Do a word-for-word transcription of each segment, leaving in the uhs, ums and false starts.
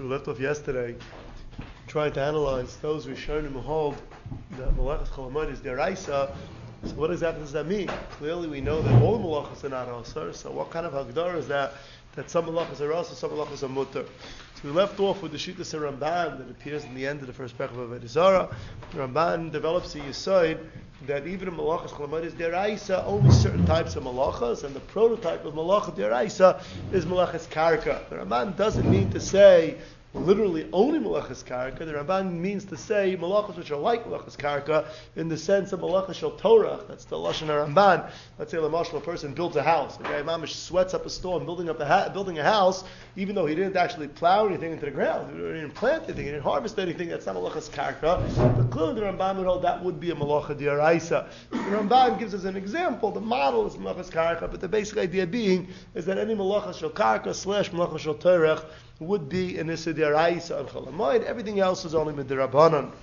So we left off yesterday trying to analyze those Rishonim who hold that Malachas Cholamoid is deraisa. So what exactly does that mean? Clearly we know that all Malachas are not Asar, so what kind of Hagdar is that? That some Malachas are Asar, some Malachas are Mutter. So we left off with the Shittas Ramban that appears in the end of the first paragraph of Avodah Zarah. The Ramban develops a Yesod that even in Malachas Cholamoid is deraisa, only certain types of Malachas, and the prototype of Malachas deraisa is Malachas Karka. The Ramban doesn't mean to say literally only Malachas Karka. The Ramban means to say Malachas which are like Malachas Karka in the sense of Malachas Shel Torah. That's the Lashon Ramban. Let's say Lamashal, a person builds a house. A guy mamish sweats up a storm building up a ha- building a house, even though he didn't actually plow anything into the ground, he didn't plant anything, he didn't harvest anything. That's not Malachas Karka. But clearly the Ramban would hold that would be a Malacha D'Oraisa. The Ramban gives us an example. The model is Malachas Karka, but the basic idea being is that any Malachas Shel Karka slash Malachas Shel Torah would be an Issa D'Oraisa on Cholamoid. Everything else is only Midrabanan.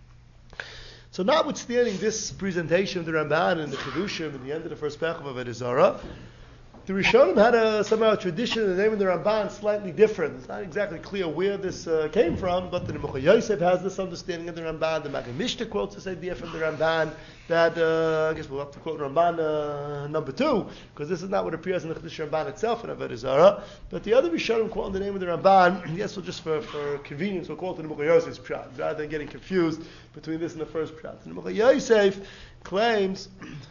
So notwithstanding this presentation of the Ramban and the Chedushim at the end of the first paragraph of Avodah Zarah, the Rishonim had a, somehow a tradition, the name of the Ramban slightly different. It's not exactly clear where this uh, came from, but the Nebuchadnezzar Yosef has this understanding of the Ramban. The Maggid Mishnah quotes this idea from the Ramban that, uh, I guess we'll have to quote Ramban uh, number two, because this is not what appears in the Chedush Ramban itself in Avodah Zarah. But the other Rishonim quote the name of the Ramban, yes, we'll just for, for convenience, we'll call it the Nebuchadnezzar Yosef's Pshat, rather than getting confused between this and the first Pshat. The Nebuchadnezzar Yosef claims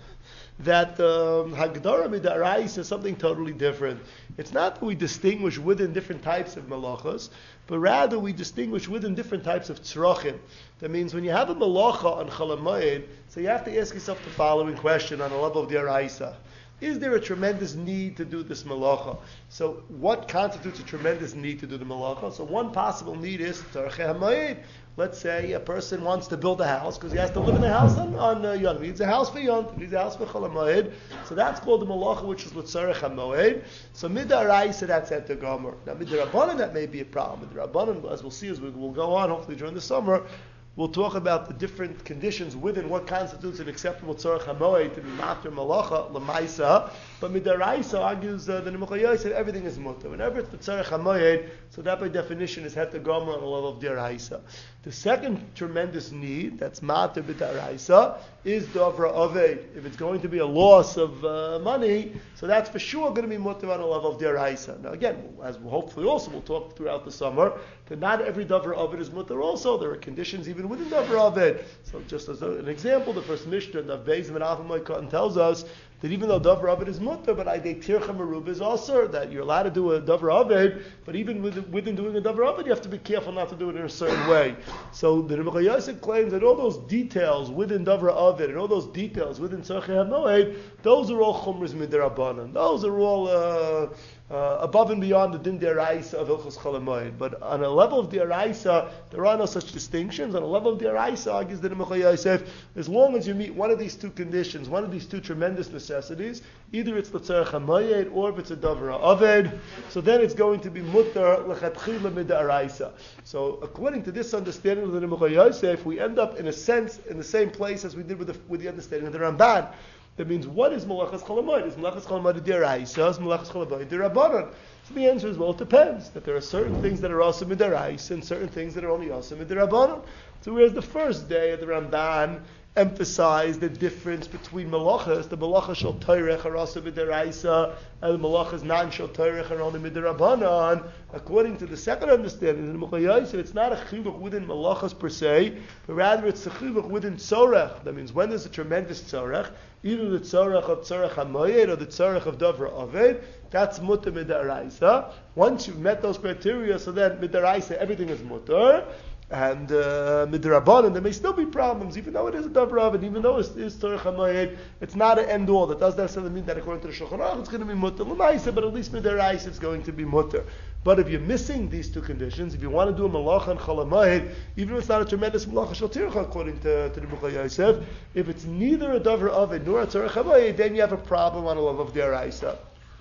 that um, Hagdara Mid'Oraisa is something totally different. It's not that we distinguish within different types of malachas, but rather we distinguish within different types of tzrachim. That means when you have a malacha on Cholamoid, so you have to ask yourself the following question on a level of D'Oraisa. Is there a tremendous need to do this malacha? So what constitutes a tremendous need to do the malacha? So one possible need is tzarchei hamayid. Let's say a person wants to build a house because he has to live in a house on, on uh, Yom. He needs a house for Yom. He needs a house for Cholamoid. So that's called the malacha, which is l'tzarech hamoed. So mid'araisa, that's at the gomer. Now midrabanan, that may be a problem. Midrabanan, as we'll see as we will go on, hopefully during the summer, we'll talk about the different conditions within what constitutes an acceptable tzarech hamoed to be matir malacha l'maisa. But mid'araisa argues uh, the Nebuchadnezzar Yosef everything is mutter. Whenever it's the tzarech hamoed, so that by definition is het the gomer on the level of d'oraisa. The second tremendous need, that's matir b'd'oraisa, is dovra aved. If it's going to be a loss of uh, money, so that's for sure going to be mutter on a level of d'oraisa. Now again, as we'll hopefully also we'll talk throughout the summer, that not every dovra aved is mutter also. There are conditions even within dovra aved. So just as a, an example, the first Mishnah, the Beis and Avamai tells us that even though Dovra Aved is mutter, but Aidei Tircha Merubah is also that you're allowed to do a Dovra Aved, but even within, within doing a Dovra Aved, you have to be careful not to do it in a certain way. So the Nebuchadnezzar Yosef claims that all those details within Dovra Aved and all those details within Tzarchei HaMoed, those are all Chumras Midirabanan. Those are all uh, uh, above and beyond the Din D'Oraisa of Hilchos Cholamoid. But on a level of D'Oraisa, there are no such distinctions. On a level of D'Oraisa, argues the Nebuchadnezzar Yosef, as long as you meet one of these two conditions, one of these two tremendous necessities, either it's the tzarech hamayed or if it's a davra aved, so then it's going to be mutter lechatchila mid'araisa. So according to this understanding of the Nebuchadnezzar Yosef, we end up in a sense in the same place as we did with the, with the understanding of the Ramban. That means what is malachas cholamoid? Is malachas cholamoid d'oraisa? Is malachas cholamoid d'rabanan? So the answer is, well, it depends. That there are certain things that are also mid'oraisa and certain things that are only also mid'rabanan. So whereas the first day of the Ramban emphasize the difference between malachas, the malachas shel Torah are also mid'oraisa, and the malachas non shel Torah are only mid'rabanan. According to the second understanding, the Nebuchadnezzar Yosef, it's not a chiluk within malachas per se, but rather it's a chiluk within tzorech. That means when there's a tremendous tzorech, either the tzorech of tzorech hamoyed or the tzorech of davra aved, that's mutter mid'oraisa. Once you've met those criteria, so then mid'oraisa everything is mutter. And uh, midrabanan, there may still be problems, even though it is a davra and even though it is tzarech hamayed, it's not an end all. That doesn't necessarily mean that according to the Shulchan Aruch it's going to be mutter l'maisa, but at least mid'oraisa it's going to be mutter. But if you're missing these two conditions, if you want to do a malacha and cholamayed, even if it's not a tremendous malacha shel tircha according to, to the Nebuchadnezzar Yosef, if it's neither a davra aved nor a tzarech hamayed, then you have a problem on a level of d'oraisa.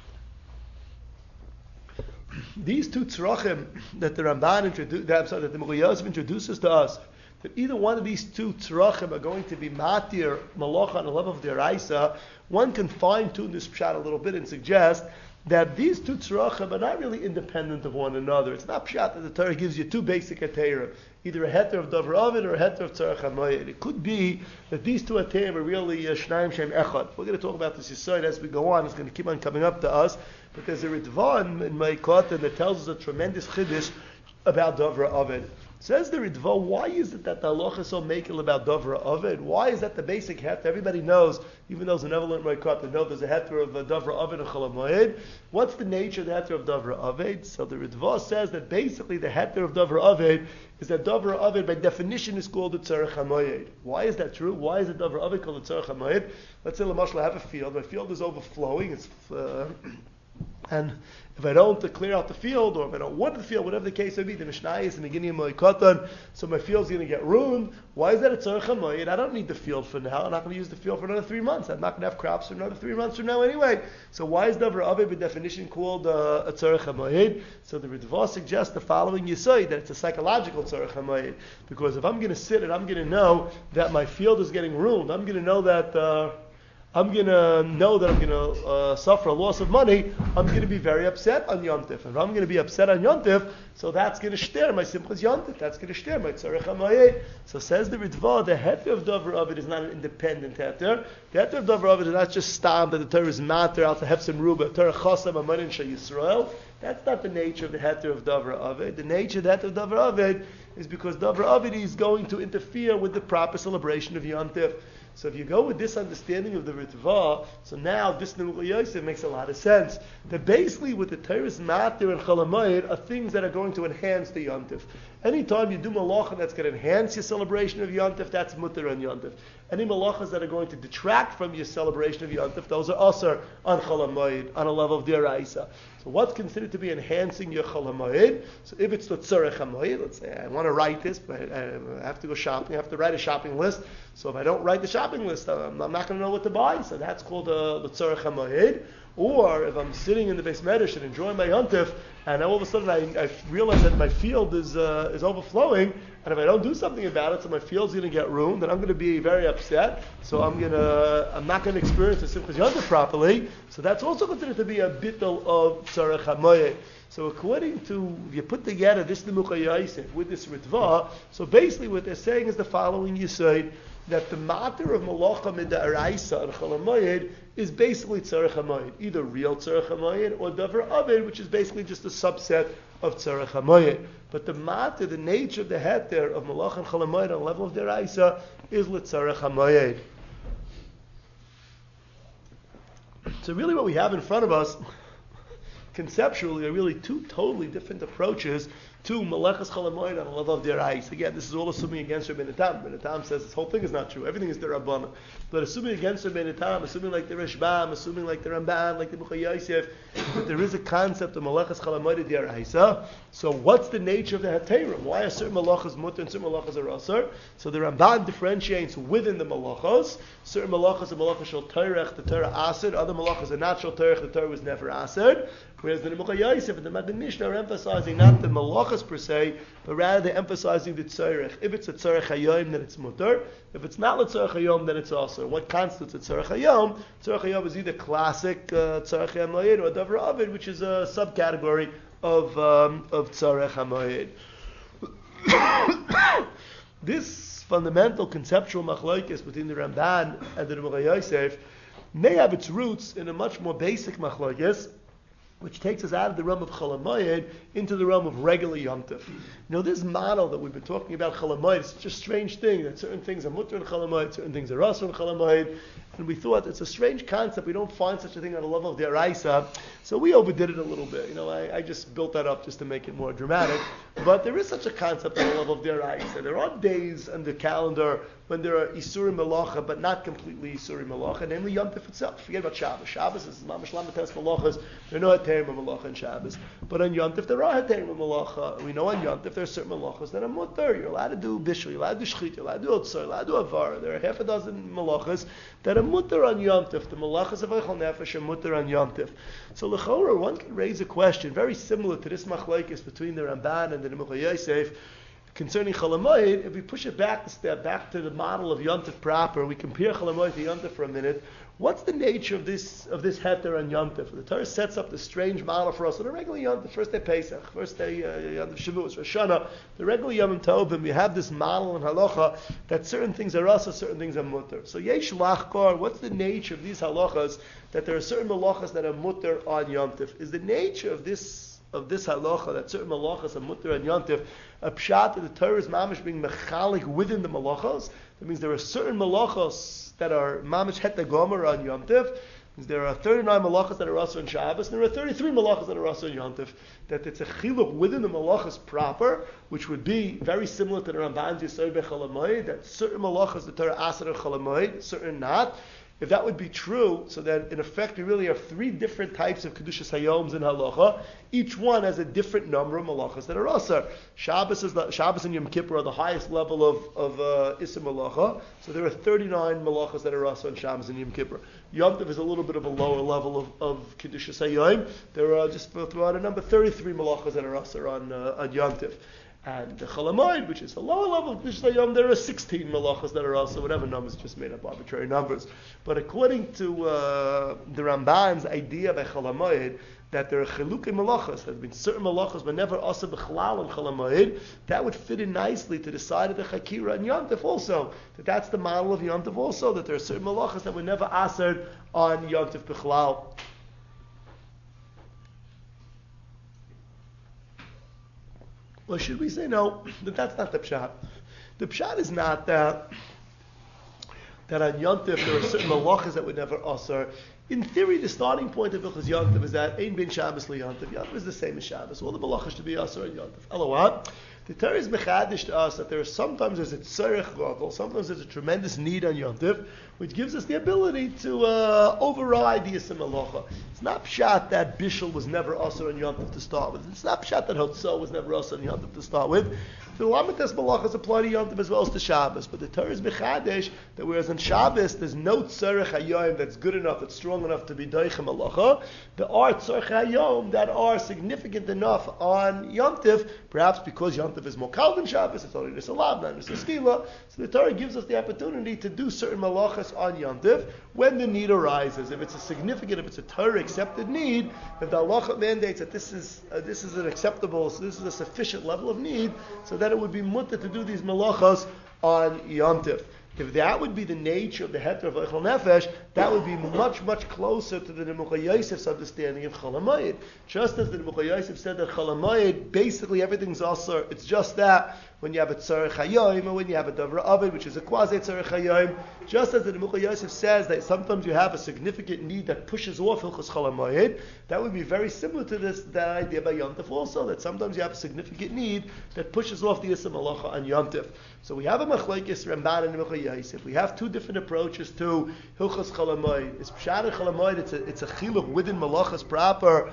These two tzrachim that the Ramban introduced, I'm sorry, that the Nebuchadnezzar Yosef introduces to us, that either one of these two tzrachim are going to be matir malacha on the level of d'oraisa, one can fine tune this pshat a little bit and suggest that these two tzarachim are not really independent of one another. It's not pshat that the Torah gives you two basic heterim, either a heter of davar ovid or a heter of tzarech hamoyed. It could be that these two heterim are really shnayim shem echad. We're going to talk about this yesod as we go on. It's going to keep on coming up to us. But there's a Ritva in, in my Kotan that tells us a tremendous chiddush about davar ovid. Says the Ritva, why is it that the halacha is so makel about davar ovid? Why is that the basic heter? Everybody knows, even those who never learned my Kotan, know there's a heter of uh, davar ovid and chol hamoed. What's the nature of the heter of davar ovid? So the Ritva says that basically the heter of davar ovid is that davar ovid by definition is called the tzarech hamoed. Why is that true? Why is the davar ovid called the tzarech hamoed? Let's say l'mashal I have a field. My field is overflowing. It's uh, and if I don't uh, clear out the field, or if I don't water the field, whatever the case may be, the Mishnah is in the beginning of my Kotan, so my field's going to get ruined. Why is that a tzarech hamoed? I don't need the field for now. I'm not going to use the field for another three months. I'm not going to have crops for another three months from now anyway. So why is davar ovid by definition called uh, a tzarech hamoed? So the Ritva suggests the following yesod, that it's a psychological tzarech hamoed. Because if I'm going to sit and I'm going to know that my field is getting ruined, I'm going to know that... Uh, I'm going to know that I'm going to uh, suffer a loss of money, I'm going to be very upset on Yom Tif. If I'm going to be upset on Yom Tif, so that's going to shter my simchas Yom Tif. That's going to shter my tzarech hamoed. So says the Ritva, the heter of davar ovid is not an independent heter. The heter of davar ovid is not just stam that the Torah is matter out to hefsim ruba, Torah chasam amanin shel Yisrael. That's not the nature of the heter of davar ovid. The nature of the heter of davar ovid is because davar ovid is going to interfere with the proper celebration of Yom Tif. So if you go with this understanding of the Ritva, so now this Nemuch Yosef makes a lot of sense. That basically with the Torah's matter and chol hamoed are things that are going to enhance the Yom Tif. Anytime you do malacha that's going to enhance your celebration of Yom Tif, that's mutter on Yom Tif. Any malachas that are going to detract from your celebration of Yom Tif, those are asar on chol hamoed, on a level of deraisa. So what's considered to be enhancing your chol hamoed? So if it's the tzarech hamoed, let's say I want to write this, but I have to go shopping, I have to write a shopping list. So if I don't write the shopping list, I'm, I'm not going to know what to buy. So that's called uh, the tzarech hamoed. Or if I'm sitting in the Beis Medrash and enjoying my Yom Tif, and all of a sudden I, I realize that my field is uh, is overflowing, and if I don't do something about it, so my field's going to get ruined, then I'm going to be very upset. So I'm going to I'm not going to experience the simchas Yom Tif properly. So that's also considered to be a bittul of tzarech hamoed. So according to, if you put together this Nemuch Yosef with this Ritva, so basically what they're saying is the following yesod, that the matter of malacha mid'araisa and chol hamoed is basically tzarech hamoed, either real tzarech hamoed or davar ovid, which is basically just a subset of tzarech hamoed. But the matter, the nature of the heter of malacha and chol hamoed on the level of deraisa is l'tzarech hamoed. So really what we have in front of us conceptually are really two totally different approaches to Malachas Chol Hamoed on the level of Derais. Again, this is all assuming against Rabbeinu Tam. Rabbeinu Tam says this whole thing is not true. Everything is the Rabbana. But assuming against Rabbeinu Tam, assuming like the Rishbam, assuming like the Ramban, like the Nemuch Yosef, that there is a concept of Malachas Chol Hamoed Derais. So what's the nature of the Heterim? Why are certain Malachas mutter and certain Malachas are asur? So the Ramban differentiates within the Malachas. Certain Malachas are Malachas Shel Torah, the Torah asur. Other Malachas are not Shel Torah, the Torah was never asur. Whereas the Nemuch Yosef and the Magen Mishnah are emphasizing not the Malachas per se, but rather they're emphasizing the tzarech. If it's a tzarech hayom, then it's mutter. If it's not a tzarech hayom, then it's also. What constitutes a tzarech hayom? Tzarech hayom is either classic uh, tzarech hamoed or davar ovid, which is a subcategory of um, of tzarech hamoed. This fundamental conceptual machlokes between the Ramban and the Nemuch Yosef may have its roots in a much more basic machlokes, which takes us out of the realm of Chol Hamoed into the realm of regular Yom Tif. You know, this model that we've been talking about, Chol Hamoed, is such a strange thing, that certain things are mutter in Chol Hamoed, certain things are asur in Chol Hamoed, and we thought it's a strange concept. We don't find such a thing on the level of the Araisa, so we overdid it a little bit. You know, I, I just built that up just to make it more dramatic, but there is such a concept on the level of the Araisa. There are days on the calendar when there are Isurim Malacha, but not completely Isurim Malacha, namely Yom Tif itself. Forget about Shabbos. Shabbos is Mamash Lamates Malachas. There are no Heterim of Malacha in Shabbos. But on Yom Tif, there are Heterim of Malacha. We know on Yom Tif, there are certain Malachas that are mutter. You're allowed to do Bishul, you're allowed to do Shchit, you're allowed to do Otzor, you're allowed to do Avar. There are half a dozen Malachas that are mutter on Yom Tif. The Malachas of Eichel Nefesh are mutter on Yom Tif. So L'chorah, one can raise a question very similar to this machlokes between the Ramban and the Nemuch Yosef. concerning Chol Hamoed, if we push it back a step, back to the model of Yontif proper, we compare Chol Hamoed to Yontif for a minute. What's the nature of this of this heter on Yontif? The Torah sets up this strange model for us on a regular Yontif, first day Pesach, first day uh, Yontif Shavuos, Rosh Hashanah, the regular Yom Tovim. We have this model in Halacha that certain things are rasa, certain things are mutter. So Yesh Lachkar, what's the nature of these halachas that there are certain malachas that are mutter on Yontif? Is the nature of this of this halacha that certain malachas are mutter on Yontif a pshat that the Torah is mamish being mechalik within the malachas? That means there are certain malachas that are mamish het gomer on Yom Tiv. There are thirty-nine malachas that are also on Shabbos, and there are thirty-three malachas that are also on Yom Tiv. That it's a chiluk within the malachas proper, which would be very similar to the Ramban's Yisod B'Chol Hamoed, that certain malachas the Torah asar on Chol Hamoed, certain not. If that would be true, so that in effect we really have three different types of Kedushas Hayoms in Halacha. Each one has a different number of malachas that are asar. Shabbos, is the, Shabbos and Yom Kippur are the highest level of, of uh, Issa Malacha. So there are thirty-nine malachas that are asar on Shabbos and Yom Kippur. Yom Tov is a little bit of a lower level of, of Kedushas Hayom. There are, just throw out a number, thirty-three malachas that are asar on, uh, on Yom Tov. And the Chol Hamoed, which is a lower level of Kedushas Hayom, there are sixteen malachas that are also, whatever numbers, just made up arbitrary numbers. But according to uh, the Ramban's idea by Chol Hamoed, that there are chilukai malachas, there have been certain malachas, but never asa b'chalal and Chol Hamoed, that would fit in nicely to the side of the Chakira and Yom Tov also. That that's the model of Yom Tov also, that there are certain malachas that were never asared on Yom Tov b'chalal. Or should we say no, that that's not the pshat. The pshat is not that, that on Yom Tov there are certain malachas that would never asar. In theory, the starting point of Hilchos Yom Tov is that Ein bin Shabbos li Yom Tov. Yom Tov is the same as Shabbos. All the malachas should be asar on Yom Tov. Elawat. The Torah is mechadish to us that there are sometimes there's a tzarech gadol, sometimes there's a tremendous need on Yom Tov, which gives us the ability to uh, override the Yisem Malacha. It's not pshat that Bishul was never asar on Yom Tov to start with. It's not pshat that Hotzah was never asar on Yom Tov to start with. The Lamites Malachas apply to Yom Tov as well as to Shabbos. But the Torah is mechadish that whereas on Shabbos there's no tzarech hayom that's good enough, that's strong enough to be doichem malacha, there are tzarech hayom that are significant enough on Yom Tov, perhaps because Yom Tov is more kal than Shabbos, it's only this alav, not this stila. So the Torah gives us the opportunity to do certain malachas on Yom Tov when the need arises. If it's a significant, if it's a Torah accepted need, if the halacha mandates that this is uh, this is an acceptable, so this is a sufficient level of need, so that it would be mutter to do these malachas on Yom Tov. If that would be the nature of the heter of Eichel Nefesh, that would be much, much closer to the Nemuchah Yosef's understanding of Chol Hamoed. Just as the Nemuchah Yosef said that Chol Hamoed, basically everything's asur. It's just that when you have a Tzarech Hayom, or when you have a Davra Avid, which is a quasi Tzarech Hayom, just as the Nemuchah Yosef says that sometimes you have a significant need that pushes off Hilchos Chol Hamoed, that would be very similar to this, that idea by Yom Tov also, that sometimes you have a significant need that pushes off the Yisam Malacha on Yom Tov. So we have a Machlekes Ramban and Nemuchah Yosef. We have two different approaches to Hilchos Chol Hamoed. It's Pshat and Chol Hamoed, it's a, it's a chiluk within Malachas proper,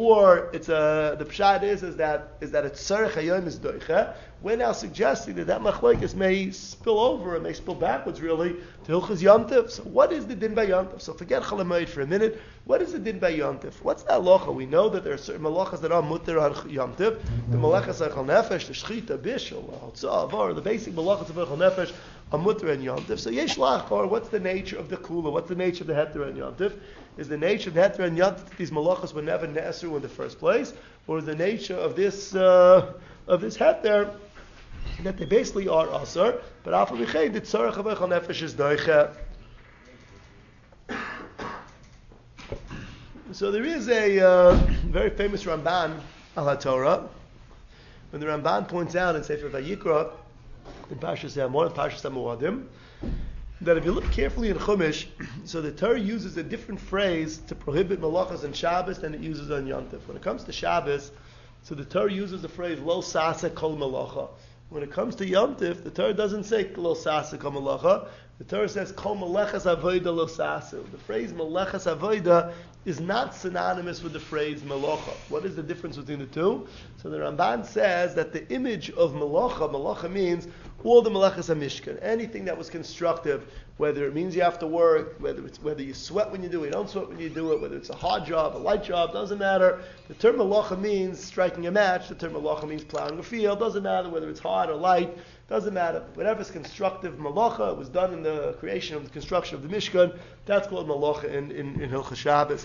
or it's a, the Pshat is, is that, is that it's Tzarech Hayom is doicha. We're now suggesting that that Machlekes may spill over, it may spill backwards really, to Hilchos Yom Tov. So what is the din by Yom Tov? So forget Chol Hamoed for a minute. What is the din by Yom Tov? What's the halacha? We know that there are certain malachas that are mutter on Yom Tov. The malachas Eichel Nefesh, the Shechita, Bishul, Hotzah, Avar, the basic malachas of Eichel Nefesh are mutter on Yom Tov. So Yesh Lachor, what's the nature of the Kula? What's the nature of the Heter on Yom Tov? Is the nature of the Heter on Yom Tov that these malachas were never Ne'esru in the first place? Or is the nature of this uh, of this Heter that they basically are Asar, but Alpha B'chei, the Tzarech of Eichel Nefesh is Doicha. So there is a uh, very famous Ramban al HaTorah, when the Ramban points out in Sefer Vayikra, in Parshas Hamor, in Parshas HaMoadim, that if you look carefully in Chumash, so the Torah uses a different phrase to prohibit malachas on Shabbos than it uses on Yom Tov. When it comes to Shabbos, so the Torah uses the phrase Lo Sasa Kol Malacha. When it comes to Yom Tov, the Torah doesn't say Lo Sasa Kol Malacha. The Torah says Kol Malechas Avoida Lo Sasu. The phrase Malechas Avoida is not synonymous with the phrase Malacha. What is the difference between the two? So the Ramban says that the image of Malacha, Malacha means all the malachas hamishkan, anything that was constructive, whether it means you have to work, whether it's whether you sweat when you do it, you don't sweat when you do it, whether it's a hard job, a light job, doesn't matter. The term malacha means striking a match. The term malacha means plowing a field. Doesn't matter whether it's hard or light. Doesn't matter. Whatever's constructive malacha, it was done in the creation of the construction of the Mishkan. That's called malacha in in, in Hilchos Shabbos.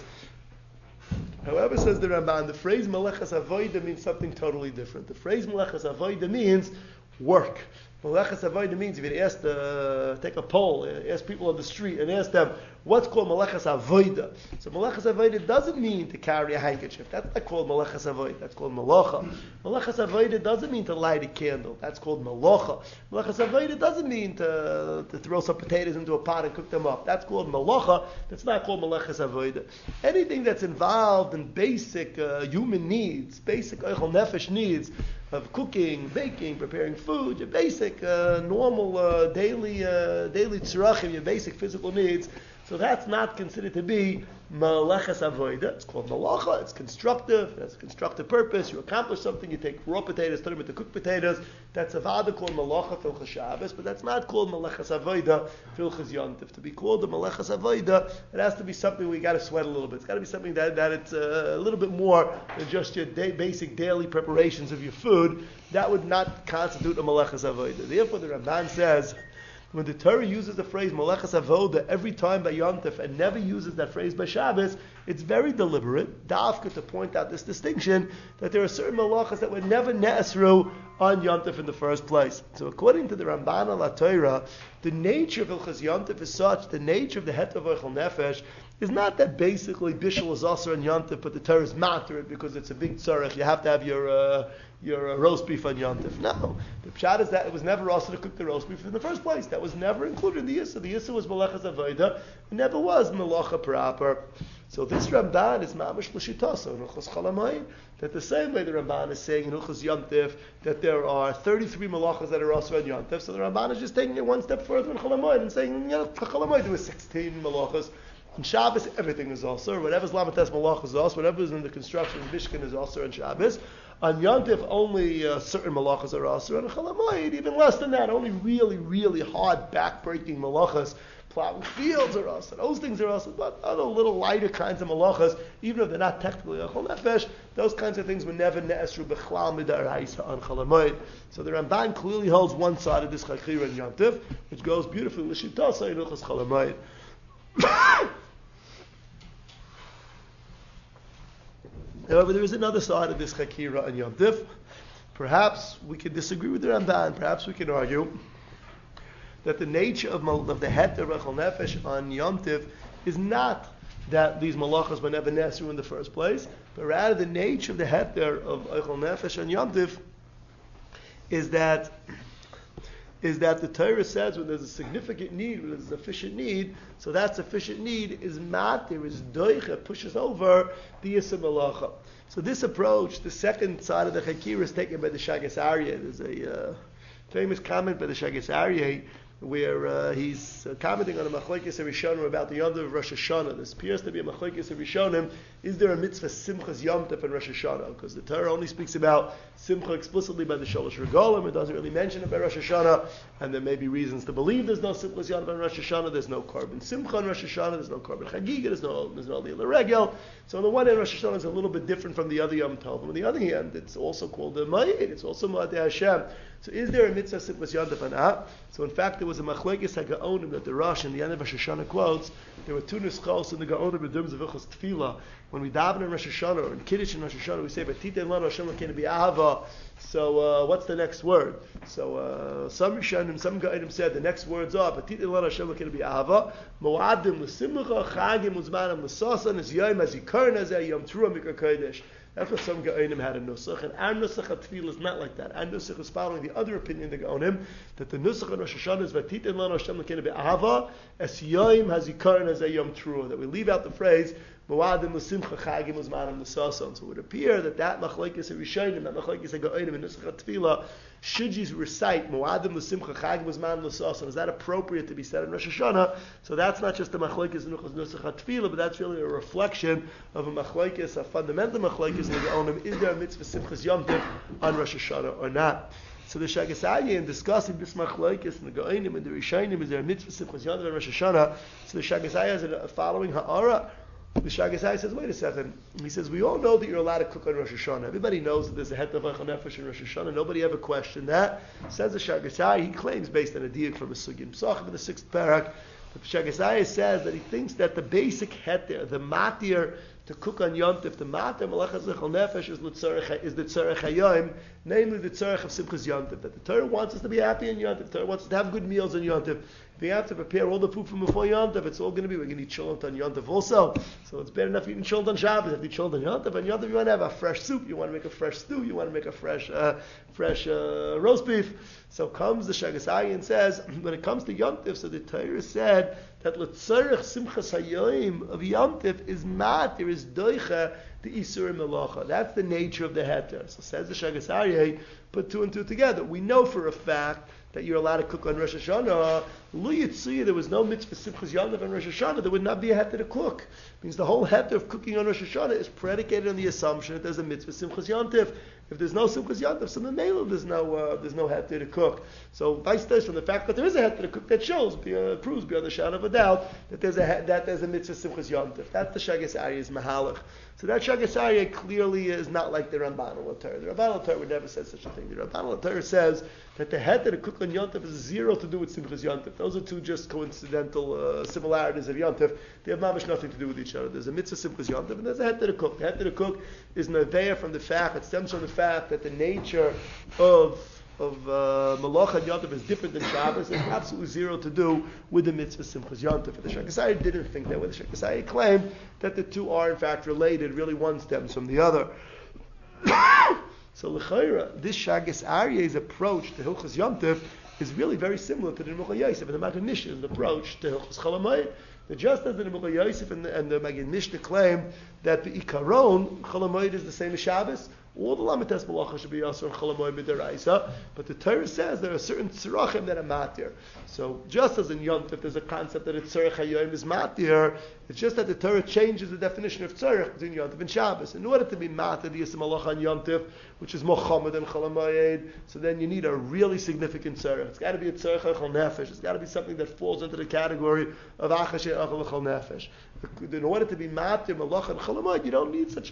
However, says the Ramban, the phrase malachas avoida means something totally different. The phrase malachas avoida means work. Malachas avoida means, if you ask the, take a poll, ask people on the street and ask them, what's called malachas avoida? So malachas avoida doesn't mean to carry a handkerchief. That's not called malachas avoida. That's called malacha. Malachas avoida doesn't mean to light a candle. That's called malacha. Malachas avoida doesn't mean to, to throw some potatoes into a pot and cook them up. That's called malacha. That's not called malachas avoida. Anything that's involved in basic uh, human needs, basic eichel nefesh needs, of cooking, baking, preparing food, your basic, uh, normal, uh, daily, uh, daily tzarachim, your basic physical needs. So that's not considered to be malachas avoida. It's called malacha. It's constructive. It has a constructive purpose. You accomplish something. You take raw potatoes, turn them into cooked potatoes. That's a vada called malacha for Hilchos Shabbos, but that's not called malachas avoida for Hilchos Yontif. To be called a malachas avoida, it has to be something we got to sweat a little bit. It's got to be something that, that it's uh, a little bit more than just your day, basic daily preparations of your food. That would not constitute a malachas avoida. Therefore, the Ramban says, when the Torah uses the phrase malachas avoda every time by Yom Tov and never uses that phrase by Shabbos, it's very deliberate, dafka, to point out this distinction that there are certain malachas that were never ne'esru on Yom Tov in the first place. So according to the Ramban al Torah, the nature of Hilchos Yom Tov is such, the nature of the het of eichel nefesh is not that basically bishul is also on Yom Tov, but the Torah is matter it because it's a big tzarech. You have to have your uh, your uh, roast beef on Yom Tov. No, the pshat is that it was never also to cook the roast beef in the first place. That was never included in the Yissa. The Yissa was malachas avoda. It never was malacha proper. So this Ramban is mamish l'shitaso in Hilchos Chol Hamoed. That the same way the Ramban is saying in Hilchos Yom Tov that there are thirty-three malachas that are also on Yom Tov. So the Ramban is just taking it one step further in Chol Hamoed and saying, you know, for Chol Hamoed there were sixteen malachas. On Shabbos, everything is also. Whatever's lamates malach is also. Whatever is in the construction of Mishkan is also on Shabbos. On Yom Tov, only uh, certain malachas are also. On Chol Hamoed, even less than that. Only really, really hard, back-breaking malachas, plowing fields are also. Those things are also. But other little lighter kinds of malachas, even if they're not technically a chol nefesh, those kinds of things were never ne'esru b'chlal midaraisa on Chol Hamoed. So the Ramban clearly holds one side of this chakira in Yom Tov, which goes beautifully l'shitasa in Hilchos Chol Hamoed. However, there is another side of this chakira on Yom Tov. Perhaps we can disagree with the Ramban. Perhaps we can argue that the nature of, of the het of eichel nefesh on Yom Tov is not that these malachas were never necessary in the first place, but rather the nature of the het of eichel nefesh on Yom Tov is that is that the Torah says when there's a significant need, when there's a sufficient need, so that sufficient need is mat, there is doich, it pushes over the Yisra Malacha. So this approach, the second side of the Chakira, is taken by the Shagas Aryeh. There's a uh, famous comment by the Shagas Aryeh where uh, he's uh, commenting on a Machlokes Rishonim about the Yom Tov of Rosh Hashanah. This appears to be a Machlokes Rishonim. Is there a mitzvah Simchas Yom Tov and Rosh Hashanah? Because the Torah only speaks about Simcha explicitly by the Shalosh Regalim. It doesn't really mention it by Rosh Hashanah. And there may be reasons to believe there's no Simchas Yom Tov and Rosh Hashanah. There's no Korban Simcha in Rosh Hashanah. There's no Korban Chagiga. There's no there's no Lila Regel. So on the one hand, Rosh Hashanah is a little bit different from the other Yom Tov. On the other hand, it's also called a Ma'id. It's also Ma'adei Hashem. So is there a mitzvah Simchas Yom Tov or not? So in fact, there was a Machlokes HaGaonim that the Rosh in the end of Rosh Hashanah quotes. There were two nuschos in the Gaonim in terms of Hilchos Tefillah. When we daven in Rosh Hashanah or in Kiddush in Rosh Hashanah, we say, "V'titein lanu Hashem l'keinu b'ahava." So uh, what's the next word? So uh, some Rishonim, some Gaonim said the next words are, "V'titein lanu Hashem l'keinu b'ahava." Moadim l'simcha, chagim uzmanim l'sasan, is yom hazikaron hazeh yom trua mikra kodesh. That's what some Gaonim had a nusach, and our nusach at Tefillah is not like that. Our nusach is following the other opinion of the Gaonim, that the nusach on Rosh Hashanah is "V'titein lanu Hashem l'keinu b'ahava," es yom hazikaron hazeh yom trua. That we leave out the phrase Moadim l'simcha chagim uzmanim l'sasan. So it would appear that that machlokes rishonim, that machlokes gaonim in nusach tefillah, should you recite Moadim l'simcha chagim uzmanim l'sasan? Is that appropriate to be said in Rosh Hashanah? So that's not just the machlokes in nusach tefillah, but that's really a reflection of a machlokes, a fundamental machlokes in the gaonim. Is there a mitzvah simchas yom tov on Rosh Hashanah or not? So the Shagasaya, in discussing this machlokes and the Goinim and the Rishonim, is there a mitzvah Simchas Yontif and Rosh Hashanah? So the Shagasaya has a following ha'ara. The Shagasai says, wait a second. He says, we all know that you're allowed to cook on Rosh Hashanah. Everybody knows that there's a het of Eichel Nefesh in Rosh Hashanah. Nobody ever questioned that. Says the Shagasai, he claims based on a diak from a Sugim Psachim in the sixth parak. The Shagasai says that he thinks that the basic heter, the matir to cook on Yontif, the matir Malachas Eichel Nefesh is the is the tzarech hayom, namely the tzarech of Simchas Yontif. That the Torah wants us to be happy in Yontif. The Torah wants us to have good meals on Yontif. If we have to prepare all the food from before Yontif, it's all going to be, we're going to eat cholent on Yontif also. So it's better enough eating cholent on Shabbos. If you eat cholent on Yontif, on Yontif you want to have a fresh soup, you want to make a fresh stew, you want to make a fresh uh, fresh uh, roast beef. So comes the Shagasai and says, when it comes to Yontif, so the Torah said that l'tzarech simchas hayoim of Yontif is mat, there is doicha, the isur melacha. That's the nature of the heter. So says the Shagasai, put two and two together. We know for a fact that you're allowed to cook on Rosh Hashanah. Lu Yitzuya, there was no mitzvah Simchas Yontif on Rosh Hashanah. There would not be a heter to cook. It means the whole heter of cooking on Rosh Hashanah is predicated on the assumption that there's a mitzvah Simchas Yontif. If there's no Simchas Yontif, so in the Mela there's no uh, there's no heter to cook. So vice versa, from the fact that there is a heter to cook, that shows, uh, proves beyond the shadow of a doubt that there's a that there's a mitzvah Simchas Yontif. That's the Shagas Aryeh's mahalach. So that Shagas Aryeh clearly is not like the Ramban al-Torah. The Ramban al-Torah would never say such a thing. The Ramban al-Torah says that the heter to cook on Yontif is zero to do with Simchas Yontif. Those are two just coincidental uh, similarities of Yontif. They have mamish nothing to do with each other. There's a mitzvah Simchas Yontif and there's a heter to cook. The heter to cook is neveya from the fact, it stems from the fact that the nature of of uh, Malacha and Yontif is different than Shabbos. It has absolutely zero to do with the mitzvah Simchas Yontif. The Shagasai didn't think that way. The Shagasai claimed that the two are in fact related. Really, one stems from the other. So l'chayra, this Shagas Aryeh's approach to Hilchas Yontif is really very similar to the Nebuchadnezzar Yosef and the Maggid Mishnah's approach to Hilchas Chol Hamoed. Just as the Nebuchadnezzar Yosef and the, and the Maggid Mishnah claim that the Ikaron Chol Hamoed is the same as Shabbos, all the Lamites Malacha should be also in Chol Hamoed Midaraisa, but the Torah says there are certain tzarachim that are matir. So just as in Yontif there's a concept that a tzarech hayom is matir, it's just that the Torah changes the definition of tzarech between Yontif and Shabbos. In order to be matir the Yisem Malacha on Yontif, which is Mohammed and Chol Hamoed, so then you need a really significant tzarech. It's got to be a tzarech Eichel Nefesh. It's got to be something that falls into the category of Achash Eichel Nefesh. In order to be matir Malacha and Chol Hamoed, you don't need such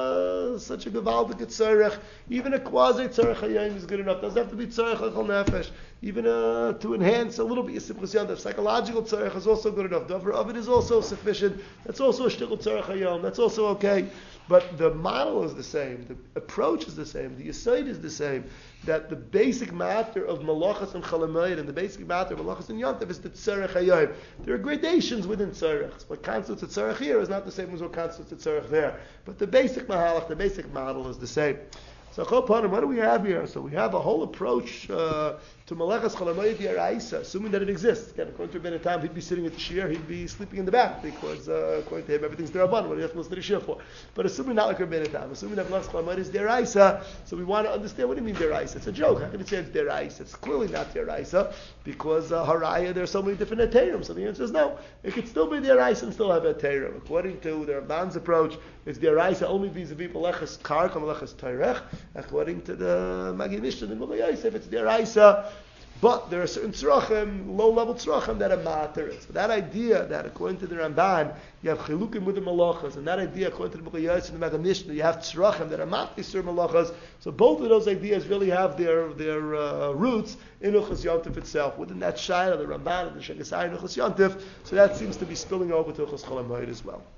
a such a gevaldik tzarech. Even a quasi tzarech hayom is good enough. It doesn't have to be tzarech Eichel Nefesh. Even uh, to enhance a little bit Simchas Yontif, psychological tzarech is also good enough. Dover of it is also sufficient. That's also a shtickle tzarech hayom. That's also okay. But the model is the same. The approach is the same. The yesod is the same. That the basic matter of malachas and Chol Hamoed and the basic matter of malachas and Yontif is the tzarech hayom. There are gradations within tzarech. What constitutes a tzarech here is not the same as what constitutes a tzarech there. But the basic mahalach, the basic model is the same. So, what do we have here? So we have a whole approach uh, to Malachas Chol Hamoed D'Oraisa, assuming that it exists. Again, according to Rebbeinu Tam, he'd be sitting at the shir, he'd be sleeping in the back, because uh, according to him, everything's D'Rabbanan. What do you have to listen to the shir for? But assuming not like Rebbeinu Tam, assuming that Malachas Chol Hamoed is D'Oraisa, so we want to understand, what do you mean D'Oraisa? It's a joke. How can it say it's D'Oraisa? It's clearly not D'Oraisa, because uh, Haraya, there are so many different Ateirim. So the answer is no. It could still be D'Oraisa and still have Ateirim. According to the Ramban's approach, it's D'Oraisa only vis-a-vis Malachas Karka, Malachas Tairech. According to the Maggid Mishnah, the Nebuchadnezzar Yosef, it's D'Oraisa. But there are certain tzrachim, low-level tzrachim, that are matir. So that idea that, according to the Ramban, you have chilukim with the malachas, and that idea, according to the Nebuchadnezzar Yosef and the Maggid Mishnah, you have tzrachim that are matir sur malachas. So both of those ideas really have their their uh, roots in Hilchos Yontif itself. Within that shayla, the Ramban and the Shagasai in Hilchos Yontif, so that seems to be spilling over to Hilchos Chol Hamoed as well.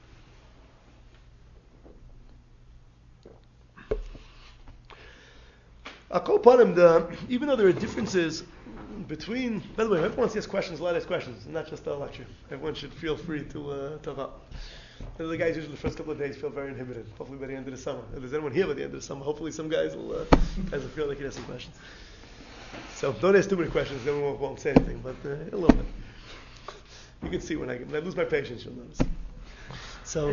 I'll call upon him, the, even though there are differences between, by the way, if everyone wants to ask questions, let us ask questions. It's not just a lecture. Everyone should feel free to uh, talk up. The guys usually the first couple of days feel very inhibited. Hopefully by the end of the summer. If there's anyone here by the end of the summer, hopefully some guys will, uh, guys will feel like he has some questions. So don't ask too many questions, then we won't, won't say anything, but uh, a little bit. You can see when I, when I lose my patience, you'll notice. So,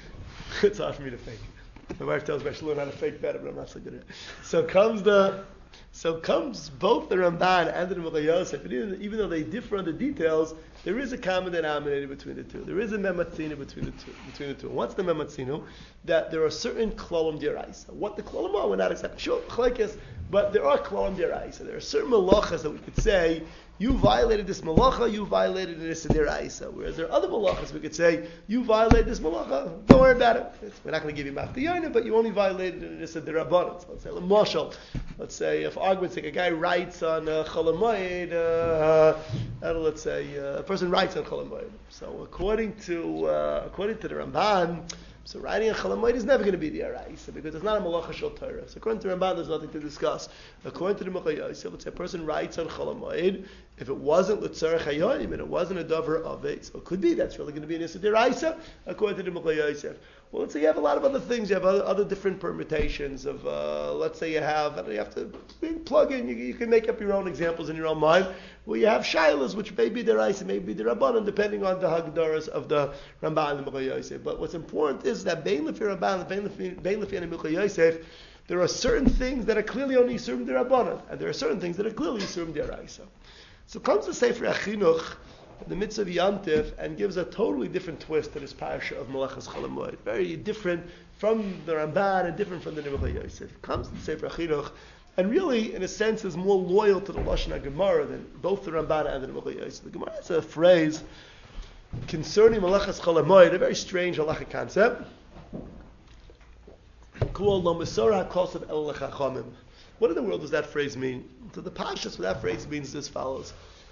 it's hard for me to fake. My wife tells me I should learn how to fake better, but I'm not so good at it. So comes the So comes both the Ramban and the Mechilei Yosef, and even, even though they differ on the details, there is a common denominator between the two. There is a mematzinu between the two. Between the two. And what's the mematzinu? That there are certain klolim deraisa. What the klolim are, we're not exactly sure, but there are klolim deraisa. There are certain malachas that we could say, you violated this malacha, you violated this deraisa. Whereas there are other malachas we could say, you violated this malacha, don't worry about it. It's, we're not going to give you maftiyona, but you only violated this derabbanan. So let's say, l'mashal, let's say, if argument's sake, a guy writes on uh, Chol Hamoed, uh, uh, let's say, uh, a person writes on Chol Hamoed. So according to uh, according to the Ramban, so writing on Chol Hamoed is never going to be the Araisa because it's not a malacha shel Torah. So according to the Ramban, there's nothing to discuss. According to the Mechilei Yosef, let's say a person writes on Chol Hamoed, if it wasn't l'tzarech hayonim and it wasn't a davar of it, so it could be that's really going to be an issa deraisa according to the Mechilei Yosef. Well, let's say you have a lot of other things. You have other, other different permutations of. Uh, let's say you have. You have to plug in. You, you can make up your own examples in your own mind. Well, you have shaylas, which may be deraisa, may be derabbanan, depending on the hagdaras of the Ramban and the Mechilei Yosef. But what's important is that bein lefi Ramban, bein lefi and Mechilei Yosef, there are certain things that are clearly only yisurim derabbanan, and there are certain things that are clearly yisurim deraisa. So comes the Sefer Achinuch, the mitzvah of Yantif, and gives a totally different twist to this parasha of Malachas Chol Hamoed. Very different from the Ramban and different from the Mechilei Yosef. Comes the Sefer Achinuch, and really, in a sense, is more loyal to the Lashon HaGemara than both the Ramban and the Mechilei Yosef. The Gemara has a phrase concerning Malachas Chol Hamoed, a very strange halachic concept, called Lo Mesora HaKosav El Lechachamim. What in the world does that phrase mean? So the pashas for that phrase means as follows.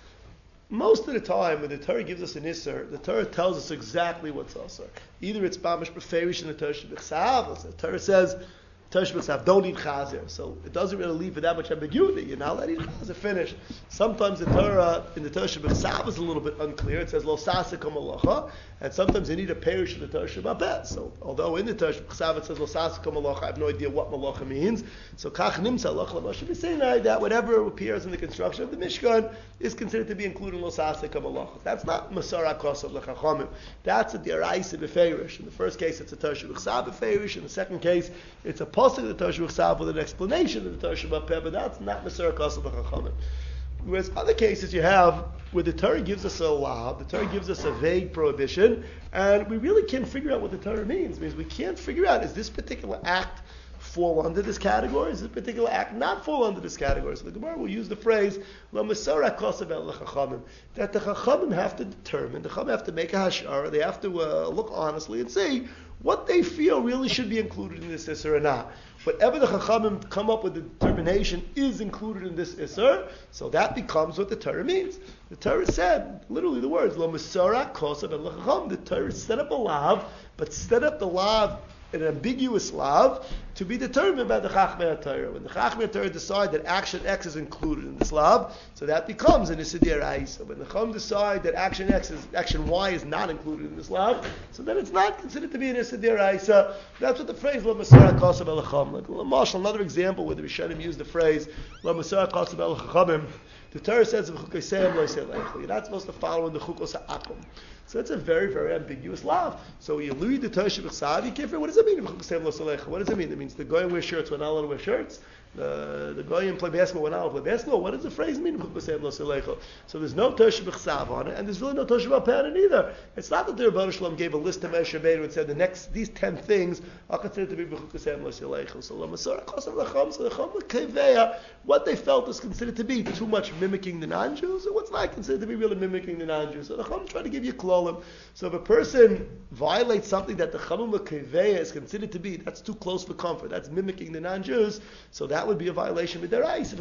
Most of the time, when the Torah gives us an isser, the Torah tells us exactly what's asur. Either it's mamish beferish in the Torah shebechsav, the Torah says, Torah shebechsav, don't eat chazer. So it doesn't really leave with that much ambiguity. You're not allowed to eat chazer, finish. Sometimes the Torah, in the Torah shebechsav, is a little bit unclear. It says, lo sasikum alacha, and sometimes you need a perish in the Torah shebapet. So although in the Torah shebechsav it says, lo sasikum alacha, I have no idea what malacha means. So kach nimsa alacha l'moshe b'sinai, that whatever appears in the construction of the Mishkan is considered to be included in lo sasikum alacha. That's not masara kosav l'chachamim. That's a deraisa b'ferish. In the first case, it's a Torah shebechsav b'ferish. In the second case, it's a pasuk of the Torah shebechsav with an explanation of the Torah shebapet, but that's not masara kosav l'chachamim. Whereas other cases you have where the Torah gives us a law, the Torah gives us a vague prohibition, and we really can't figure out what the Torah means. It means we can't figure out, is this particular act fall under this category? Is this particular act not fall under this category? So the Gemara will use the phrase, Lo Mesora Kosav El Lechachamim, that the Chachamim have to determine, the Chachamim have to make a hashara, they have to uh, look honestly and see what they feel really should be included in this Isser or not. Whatever the Chachamim come up with the determination is included in this Isser, so that becomes what the Torah means. The Torah said, literally the words, Lo Mesora Kosav El Lechachamim. The Torah set up a lav, but set up the lav, an ambiguous lav, to be determined by the Chachmei HaTorah. When the Chachmei HaTorah decide that action X is included in this lav, so that becomes an Issa D'Oraisa. When the Chacham decide that action X is, action Y is not included in this lav, so then it's not considered to be an Issa D'Oraisa. That's what the phrase Lo Mesora Kosav El Lechachamim. Like Mashal, another example where the Rishonim use the phrase Lo Mesora Kosav El Lechachamim. The Torah says, you're not supposed to follow in the Chukos HaAkum. So that's a very, very ambiguous law. So you read the Torah shebechsav, you can't figure, what does it mean? What does it mean? It means the goyim wear shirts, we're not allowed to wear shirts. The, the goyim play basketball, we're not allowed to play basketball. What does the phrase mean? So there's no Torah shebechsav on it, and there's really no Torah shebapeh on it either. It's not that the Rebbeinu Shalom gave a list to Moshe Rabbeinu and said the next, these ten things are considered to be b'chukasei l'sileichel. So l'masora kosav l'cham, so the cham l'keveya, what they felt is considered to be too much mimicking the non-Jews, or what's not considered to be really mimicking the non-Jews. So the cham try to give you klolim. So if a person violates something that the cham l'keveya is considered to be, that's too close for comfort, that's mimicking the non-Jews, so that would be a violation with their eyes.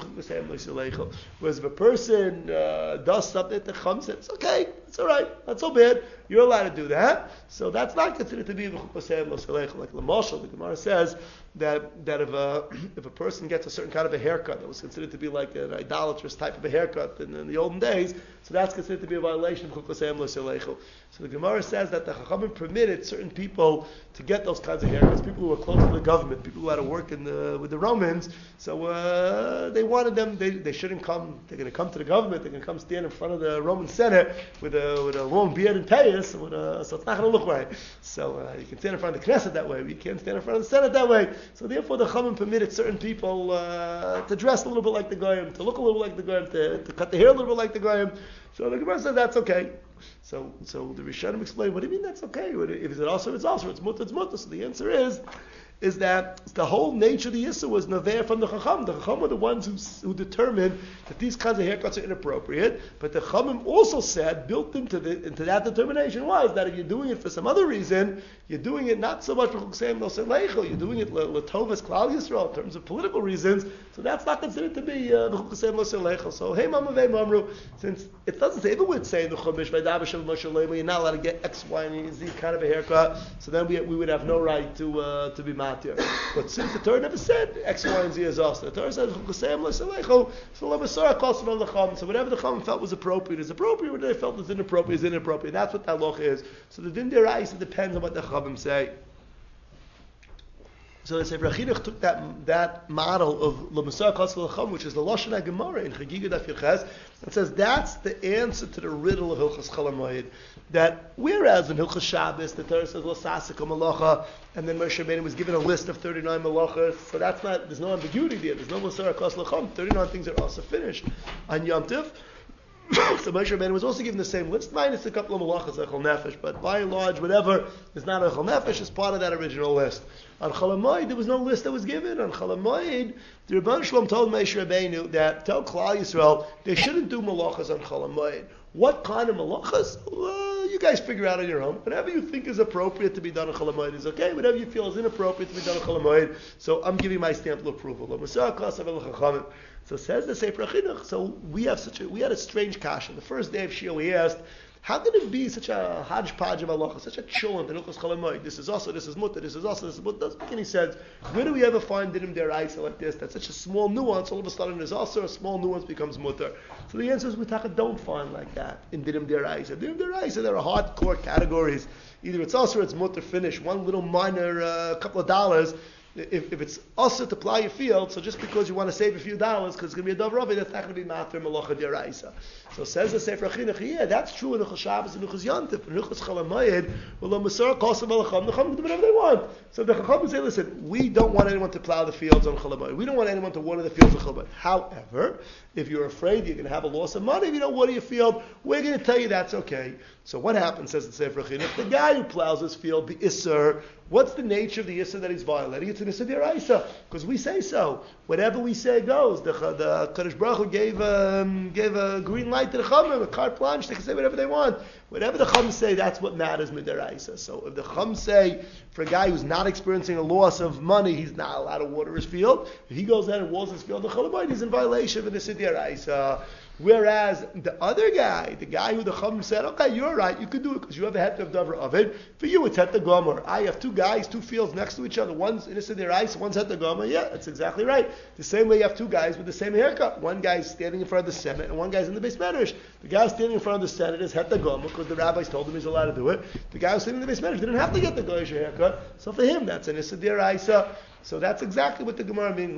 Whereas if a person uh, does something that the cham says, it's okay, it's all right, not so bad, you're allowed to do that. So that's not considered to be like Lamashal. The Gemara says that that if a if a person gets a certain kind of a haircut that was considered to be like an idolatrous type of a haircut in, in the olden days, so that's considered to be a violation of Chukosayim L'Selecho. So the Gemara says that the Chachamim permitted certain people to get those kinds of haircuts, people who were close to the government, people who had to work in the, with the Romans. So uh, they wanted them, they, they shouldn't come, they're going to come to the government, they're going to come stand in front of the Roman Senate with a a with a long beard and payas, with a, so it's not going to look right. So uh, you can stand in front of the Knesset that way, but you can't stand in front of the Senate that way. So therefore, the Chachamim permitted certain people uh, to dress a little bit like the Goyim, to look a little like the Goyim, to, to cut the hair a little bit like the Goyim. So the Gemara said that's okay. So so the Rishonim explained, what do you mean that's okay? If it's also, it's also, it's mutter, it's mutter. So the answer is, is that the whole nature of the Issa was Naver from the Chacham. The Chacham were the ones who, who determined that these kinds of haircuts are inappropriate, but the Chachamim also said, built into the into that determination was that if you're doing it for some other reason, you're doing it not so much for Chuksayim no Seleichel, you're doing it Latovas Klal Yisrael in terms of political reasons, so that's not considered to be Chuksayim no Seleichel. So, hey Mama Vei Mamru, since it doesn't say, if it would say in the Chumash, Vaydav Moshe Leima, you're not allowed to get X, Y, and Z kind of a haircut, so then we we would have no right to uh, to be mad. But since the Torah never said X, Y, and Z is also, the Torah said so so whatever the Chachamim felt was appropriate is appropriate, whatever they felt was inappropriate is inappropriate. That's what that halacha is. So the din deraisa depends on what the Chachamim say. So the Sefer Chinuch took that that model of L'Masar Kos L'Cham, which is the Lashon HaGemara in Chagiga Daf Yoches, and says that's the answer to the riddle of Hilchas Chol HaMoed. That whereas in Hilchas Shabbos the Torah says L'Sasika Malacha, and then Moshe Rabbeinu was given a list of thirty-nine malachas, so that's not, there's no ambiguity there. There's no L'Masar Kos L'Cham. thirty-nine things are also finished on Yom Tov. So Moshe Rabbeinu was also given the same list, minus a couple of malachas, Echol Nefesh, but by and large, whatever is not Echol Nefesh is part of that original list. On Chol HaMoed, there was no list that was given. On Chol HaMoed, the Rebbeinu Shalom told Moshe Rabbeinu that, tell Klal Yisrael, they shouldn't do malachas on Chol HaMoed. What kind of malachas? Well, you guys figure out on your own. Whatever you think is appropriate to be done on Chol HaMoed is okay. Whatever you feel is inappropriate to be done on Chol HaMoed, so I'm giving my stamp of approval. So says the Sefer Chinuch. So we have such a we had a strange kasha. The first day of Shia we asked, how can it be such a hodgepodge of halacha, such a chulent in Hilchos Chol HaMoed? This is also, this is mutter, this is also, this is mutter. Doesn't make any sense. Where do we ever find dinim deraisa like this? That's such a small nuance. All of a sudden, there's also a small nuance becomes mutter. So the answer is we don't find like that in dinim deraisa. Dinim deraisa, there are hardcore categories. Either it's also or it's mutter finish. One little minor uh, couple of dollars. If, if it's also to plow your field, so just because you want to save a few dollars because it's going to be a dov ravi, that's not going to be matter malacha deraisa. So says the Sefer Chinuch, yeah, that's true in Hilchos Shabbos and Hilchos Yom Tov. In Hilchos Chol HaMoed, well, the Masar Kosav Alacham, the Chachamim can do whatever they want. So the Chachamim say, listen, we don't want anyone to plow the fields on Chol HaMoed. We don't want anyone to water the fields on Chol HaMoed. However, if you're afraid you're going to have a loss of money if you don't water your field, we're going to tell you that's okay. So what happens, says the Sefer Chinuch, the guy who plows his field, the Isser, what's the nature of the Isser that he's violating? It's an Isser D'Oraisa, because we say so. Whatever we say goes. The, the Kadosh Baruch Hu gave, um, gave a green light to the Chachamim, a carte blanche, they can say whatever they want. Whatever the Chachamim say, that's what matters D'Oraisa. So if the Chachamim say, for a guy who's not experiencing a loss of money, he's not allowed to water his field, if he goes ahead and waters his field, the Chol HaMoed, he's in violation of the Isser D'Oraisa. Whereas the other guy, the guy who the Chachamim said, okay, you're right, you could do it because you have a het of davar of it. For you, it's het the gomer. I have two guys, two fields next to each other. One's in the ice, one's het the gomer. Yeah, that's exactly right. The same way you have two guys with the same haircut. One guy's standing in front of the Senate, and one guy's in the Beis Medrash. The guy standing in front of the Senate is het the gomer because the rabbis told him he's allowed to do it. The guy who's sitting in the Beis Medrash didn't have to get the goyish haircut. So for him, that's an issa d'oraisa. So that's exactly what the Gemara means.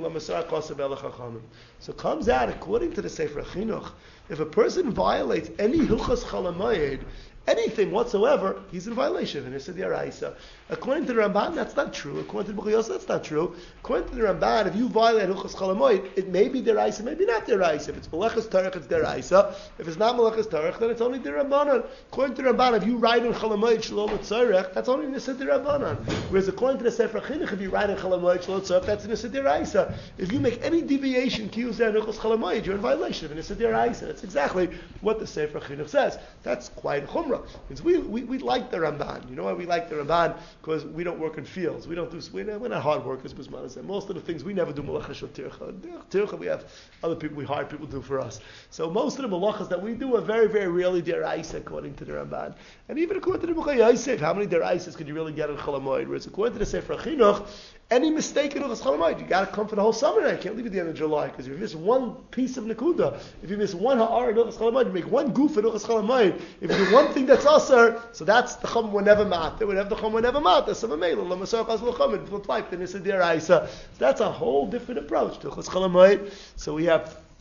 So it comes out, according to the Sefer Chinuch, if a person violates any Hilchos Chol HaMoed, anything whatsoever, he's in violation of an Issa D'Oraisa. According to the Ramban, that's not true. According to the B'chayos, that's not true. According to the Ramban, if you violate Hilchos Chol HaMoed, it may be D'Oraisa, maybe not D'Oraisa. If it's Melechus Tarech, it's D'Oraisa. If it's not Melechus Tarech, then it's only D'Rabbanan. According to the Ramban, if you write in Chol HaMoed Shalom Tzarech, that's only Issa D'Rabbanan. Whereas according to the Sefer Chinuch, if you write in Chol HaMoed Shalom Tzarech, that's an Issa D'Oraisa. If you make any deviation, Kiyuz and Hilchos Chol HaMoed, you're in violation of an Issa D'Oraisa. That's exactly what the Sefer Chinuch says. That's quite chumrah. Because we, we we like the Ramban. You know why we like the Ramban? Because we don't work in fields. We don't do. We're not hard workers. Most of the things we never do malachas shel tircha. Tircha we have other people. We hire people to do for us. So most of the malachas that we do are very very rarely deraisa according to the Ramban. And even according to the B'chai Yosef, how many deraisas could you really get in Chol HaMoed? Whereas according to the Sefer Chinuch, any mistake in Hilchos Chol HaMoed, you got to come for the whole summer now. You can't leave at the end of July because if you miss one piece of nekuda, if you miss one ha'ar in Hilchos Chol HaMoed, you make one goof in Hilchos Chol HaMoed. If you do one thing that's asar, so that's the chum whenever matter. Whenever the chum whenever matter, some ameilah l'masar chaz l'chum and apply to nisa d'oraisa. So that's a whole different approach to Hilchos Chol HaMoed. So we have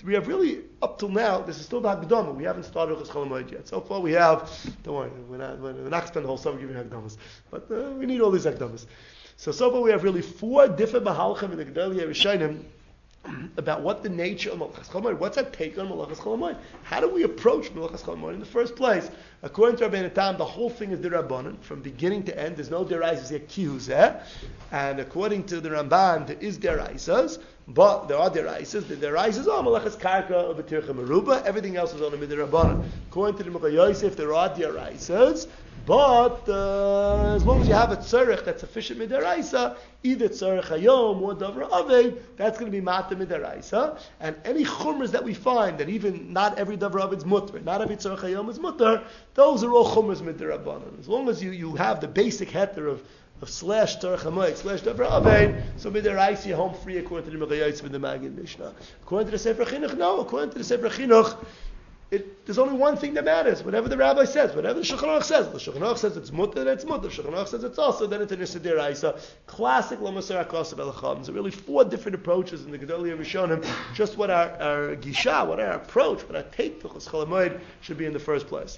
So we have really, up till now, this is still the Hagdama. We haven't started Hilchos Chol Hamoed yet. So far we have, don't worry, we're not, we're not going to spend the whole summer giving Hagdamas. But uh, we need all these Hagdamas. So so far we have really four different Mahalchim in the Gedolei Rishonim about what the nature of Malachas Chol Hamoed, what's our take on Malachas Chol Hamoed? How do we approach Malachas Chol Hamoed in the first place? According to Rabbeinu Tam, the whole thing is D'Rabbanan, from beginning to end. There's no Deraisas yet Kihuzeh, and according to the Ramban, there is Deraisas, but there are Deraisas. The Deraisas are Malachas Karka of B'tircha Meruba. Everything else is on the D'Rabbanan. According to the Mechah Yosef, there are Deraisas. But uh, as long as you have a tzarech that's sufficient midaraisa, either tzarech hayom or davra aved, that's going to be mata midaraisa. And any chumras that we find, that even not every davra aved is mutter, not every tzarech hayom is mutter, those are all chumras midarabanan. As long as you, you have the basic heter of of slash tzarech hamoed slash davra aved, so midaraisa you're home free according to the Mechah Yosef and the Maggid Mishnah. According to the Sefer Chinuch, no. According to the Sefer Chinuch, It, there's only one thing that matters. Whatever the rabbi says, whatever the Shulchan Aruch says. The Shulchan Aruch says it's mutter, then it's mutter. The Shulchan Aruch says it's also, then it's an Issa D'Oraisa. Classic Lamasar HaKosav Elacham. There are really four different approaches in the Gedolei Rishonim. Just what our, our gisha, what our approach, what our take to Hilchos Chol Hamoed should be in the first place.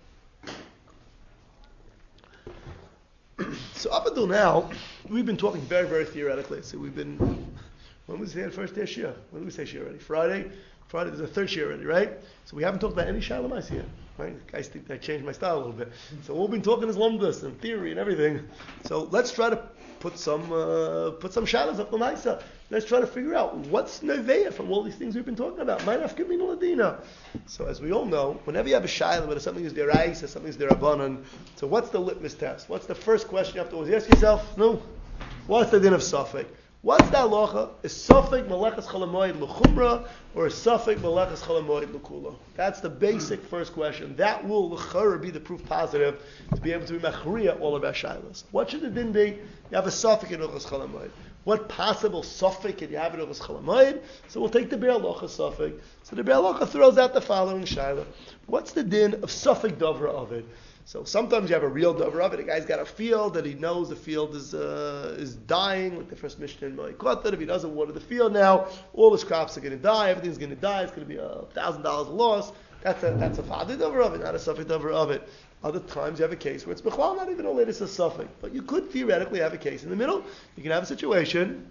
So up until now, we've been talking very, very theoretically. So we've been, when was the first day of Shia? When did we say Shia already? Friday? Friday, there's a third Shia already, right? So we haven't talked about any Shalom here, right? Guys think I changed my style a little bit. So we've been talking is Lumdus and theory and everything. So let's try to put some uh, put some shadows up the Maisa. Let's try to figure out what's Neveah from all these things we've been talking about. Ma'anaf Kamina Ladina. So as we all know, whenever you have a Shalom, whether something is Derais or something is Derabanan, so what's the litmus test? What's the first question you have to always ask yourself? No. What's the din of Safek? What's the halacha? Is Safek Malachas Chol Hamoed l'chumra or is Safek Malachas Chol Hamoed l'kula? That's the basic first question. That will l'chara be the proof positive to be able to be machriya all of our shilas. What should the din be? You have a Safek in Malachas Chol Hamoed. What possible Safek can you have in Malachas Chol Hamoed? So we'll take the Be'er Halacha Safek. So the Be'er Halacha throws out the following shaila. What's the din of Safek Davra Ovid? So sometimes you have a real dover of it. A guy's got a field that he knows the field is uh, is dying, like the first Mishnah in Ma'ikot. If he doesn't water the field now, all his crops are going to die. Everything's going to die. It's going to be a thousand dollars loss. That's a that's a father dover of it, not a suffix dover of it. Other times you have a case where it's bechal, not even a latest a suffix, but you could theoretically have a case in the middle. You can have a situation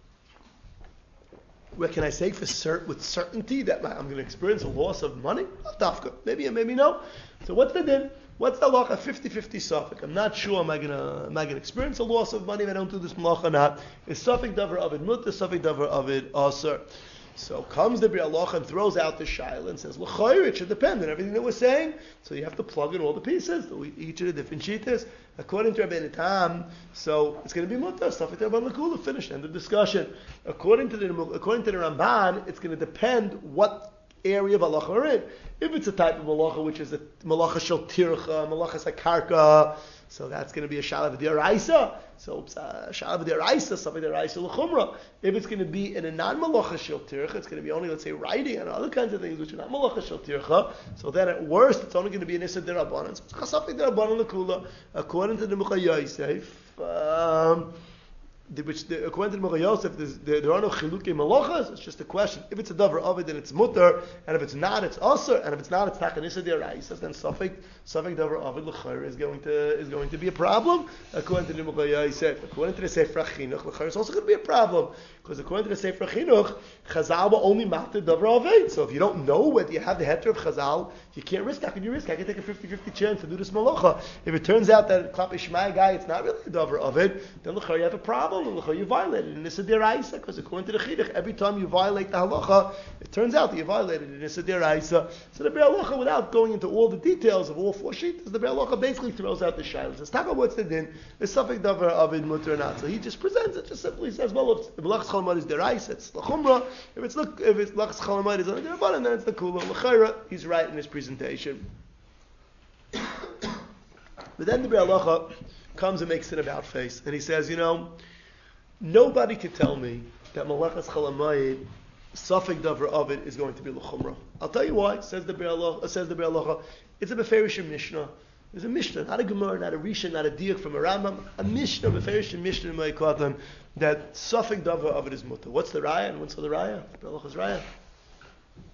where can I say for cert- with certainty that I'm going to experience a loss of money? Not dafka. Maybe and maybe no. So what's the din? What's the halacha? fifty-fifty suffix. I'm not sure. Am I gonna am I gonna experience a loss of money if I don't do this malacha or not? Is suffix davar avid mutter? Suffix davar avid aser? So comes the Be'er Halacha and throws out the shaila and says, l'chayr, it should depend on everything that we're saying. So you have to plug in all the pieces, each of the different shitas. According to Rabbeinu Tam, so it's going to be mutter, suffix davar l'kula, finished, end of discussion. According to the according to the Ramban, it's going to depend what area of halacha we're in. If it's a type of malacha which is a malacha shel tircha, malacha sakarka, so that's going to be a shalav d'oraisa. So it's a shalav d'oraisa, something d'oraisa l'chumra. If it's going to be in a non-malacha shel tircha, it's going to be only, let's say, writing and other kinds of things which are not malacha shel tircha. So then at worst, it's only going to be an issa d'rabanan. So it's chasafik d'rabanan l'kula. According to the Mechah Yosef, um, The, which the, according to the Mechah Yosef, there, there are no chilukei malachas. It's just a question. If it's a davar of it, then it's mutter, and if it's not, it's aser, and if it's not, it's takanisa deraisa. Then suffik suffik davar of it l'chayr is going to is going to be a problem. According to the Mechah Yosef, according to the Sefer Chinuch, l'chayr is also going to be a problem because according to the Sefer Chinuch, Chazal will only matter davar of it. So if you don't know whether you have the heter of Chazal, you can't risk. How can you risk? I can take a fifty-fifty chance to do this malacha. If it turns out that Klap Ishmael guy, it's not really a davar of it, then l'chayr you have a problem. You violated in Issa Deraisa, because according to the Chinuch, every time you violate the halacha, it turns out that you violated in Issa Deraisa. So the Be'er Halacha, without going into all the details of all four sheets, the Be'er Halacha basically throws out the shayla. Says, "Taka, what's the din? Is suffix davar avid mutter or not?" So he just presents it, just simply says, "Well, if Malachas Chol Hamoed is Deraisa, it's the Chumra. If it's look, if it's Malachas Chol Hamoed is only Derabanan, then it's the Kula." L'chayra, he's right in his presentation. But then the Be'er Halacha comes and makes an about face, and he says, "You know, nobody could tell me that Malachas Chol Hamoed, suffix davar of it, is going to be l'chumra. I'll tell you why." Says the Be'er Halacha. Says the Be'er Halacha. It's a beferish Mishnah. There's a Mishnah, not a Gemara, not a Rishon, not a Diak from a Rambam. A Mishnah, beferish Mishnah in Ma'ikatan, that suffix davar of it is mutter. What's the raya? And what's the raya? The Be'er Halacha's raya.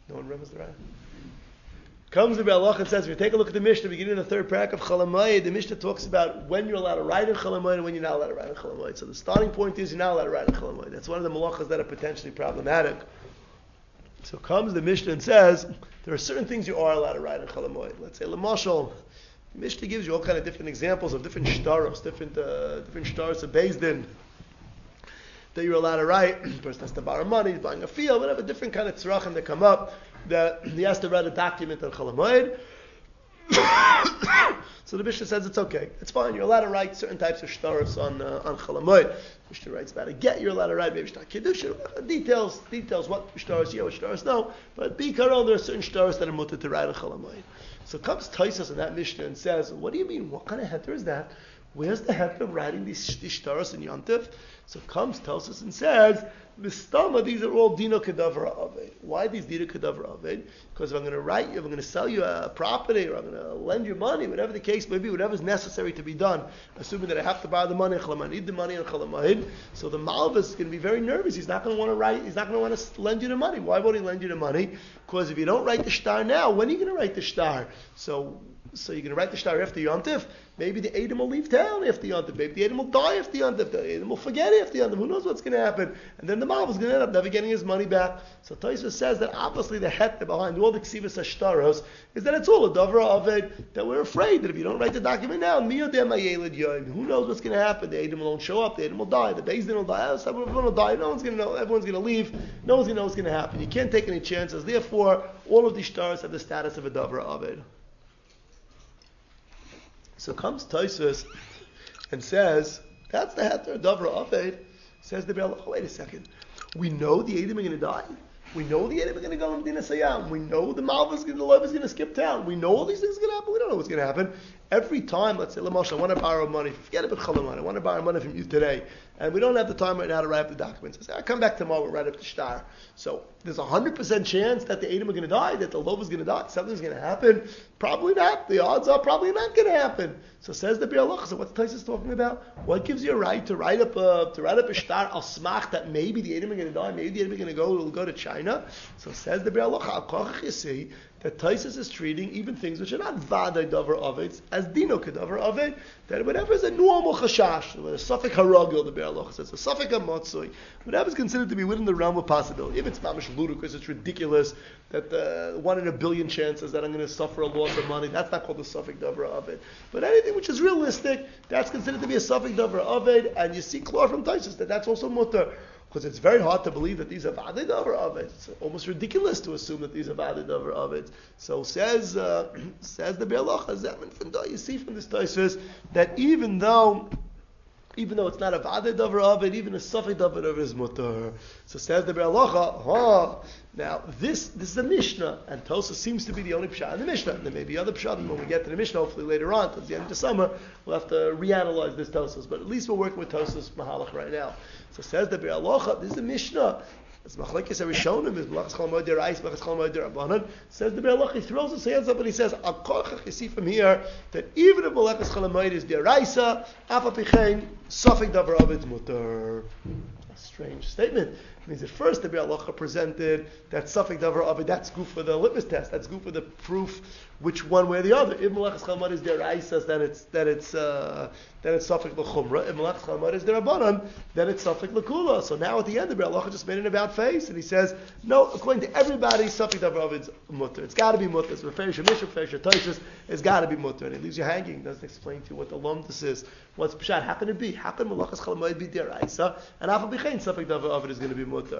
No one remembers the Raya? Comes the Be'alach and says, if you take a look at the Mishnah, beginning of the third parak of Chalamayid, the Mishnah talks about when you're allowed to ride in Chalamayid and when you're not allowed to ride in Chalamayid. So the starting point is you're not allowed to ride in Chalamayid. That's one of the malachas that are potentially problematic. So comes the Mishnah and says, there are certain things you are allowed to ride in Chalamayid. Let's say, Lamashal, the Mishnah gives you all kind of different examples of different shtaros, different uh, different shtaros of Beis Din that you're allowed to write. The person has to borrow money, he's buying a field, whatever, different kind of tzrachim that come up, that he has to write a document on Chalamayid. So the Mishnah says it's okay, it's fine, you're allowed to write certain types of shtaros on uh, on Chalamayid. Mishnah writes about a get, you're allowed to write maybe shtar kiddushin, details, details, what shtaros yeah, what shtaros no, but bikaron, there are certain shtaros that are mutter to write on Chalamayid. So comes Taisus in that Mishnah and says, what do you mean, what kind of heter is that? Where's the heter of writing these, these shtaros in Yontif? So comes Taisus and says, Mistama, these are all dino kedavra aved. Why these dino kedavra aved? Because if I'm going to write you, if I'm going to sell you a property, or I'm going to lend you money, whatever the case may be, whatever's necessary to be done, assuming that I have to buy the money, I need the money in Chalamayid, so the malvus is going to be very nervous. He's not going to want to write, he's not going to want to lend you the money. Why won't he lend you the money? Because if you don't write the shtar now, when are you going to write the shtar? So So you're going to write the shtar after Yontif. Maybe the Edom will leave town after Yontif. Maybe the Edom will die after Yontif. The Edom will forget after Yontif. Who knows what's going to happen? And then the Malv is going to end up never getting his money back. So Tosfos says that obviously the het behind all the Ksivas Hashtaros is that it's all a Dovra of it, that we're afraid that if you don't write the document now, who knows what's going to happen? The Edom won't show up. The Edom will die. The Beis Din will die. Everyone will die. No one's going to know. Everyone's going to leave. No one's going to know what's going to happen. You can't take any chances. Therefore, all of these stars have the status of a Dovra of it. So comes Tosfos and says, that's the heter Dovra Aved. Says the Be'alach, wait a second. We know the Edom are going to die. We know the Edom are going to go in Medina Sayyam. We know the Malva is going to, the Lev is going to skip town. We know all these things are going to happen. We don't know what's going to happen. Every time, let's say, Lamosh, I want to borrow money. Forget about Chalamayid. I want to borrow money from you today. And we don't have the time right now to write up the documents. I say, I come back tomorrow, we'll write up the shtar. So there's a one hundred percent chance that the Edom are going to die, that the Lev is going to die. Something's going to happen. Probably not. The odds are probably not going to happen. So says the Be'alach. So what's Tosfos talking about? What gives you a right to write up a, to write up a shtar al smach that maybe the Edom are going to die, maybe the Edom are going to go, will go to China? So says the Be'alach, you see that Tosfos is treating even things which are not vaday davar aved as dino kedavar aved, that whatever is a normal chashash, a suffix haragil, the Be'alach says, a suffix amatzui, whatever is considered to be within the realm of possibility. If it's mamish ludicrous, it's ridiculous, that the one in a billion chances that I'm going to suffer a loss of money, that's not called the suffix davar aved. But anything which is realistic, that's considered to be a suffix davar aved, and you see clear from Tosfos that that's also mutter. Because it's very hard to believe that these are vadid over of it. It's almost ridiculous to assume that these are vadid over of it. So says uh, says the Be'alach, you see from this Tosfos that even though even though it's not a vadid over of it, even a suffix over it is mutter. So says the Be'alach, huh? Now this this is a Mishnah, and Tosfos seems to be the only pshat in the Mishnah. There may be other pshat, and when we get to the Mishnah, hopefully later on, towards the end of the summer, we'll have to reanalyze this Tosfos. But at least we're working with Tosfos Mahalach right now. So says the Be'alach, this is a Mishnah. It's machlekes harishonim, is malachas chol moed derais, malachas chol moed derabanan. Says the Be'alach, he throws his hands up and he says, Al kochach, you see from here that even if malachas chol moed is deraisa, afa pichein, safek davar avid mutar. A strange statement. It means at first the Be'alach presented that suffix davar avid, that's good for the litmus test, that's good for the proof which one way or the other. If malachas chol moed is deraisa, then it's then it's uh, then it's suffix l'chumra. If malachas chol moed is derabanan, then it's suffix l'kula. So now at the end the Be'alach just made an about face, and he says, no, according to everybody, suffix davar avid's mutter. It's got to be mutter. It's referish mishuk, referish Tosfos. It's got to be mutter, and it leaves you hanging. Doesn't explain to you what the lumdus is. What's pshat? How can it be? How can malachas chol moed be deraisa and afa b'chein suffix davar avid is going to be mutter?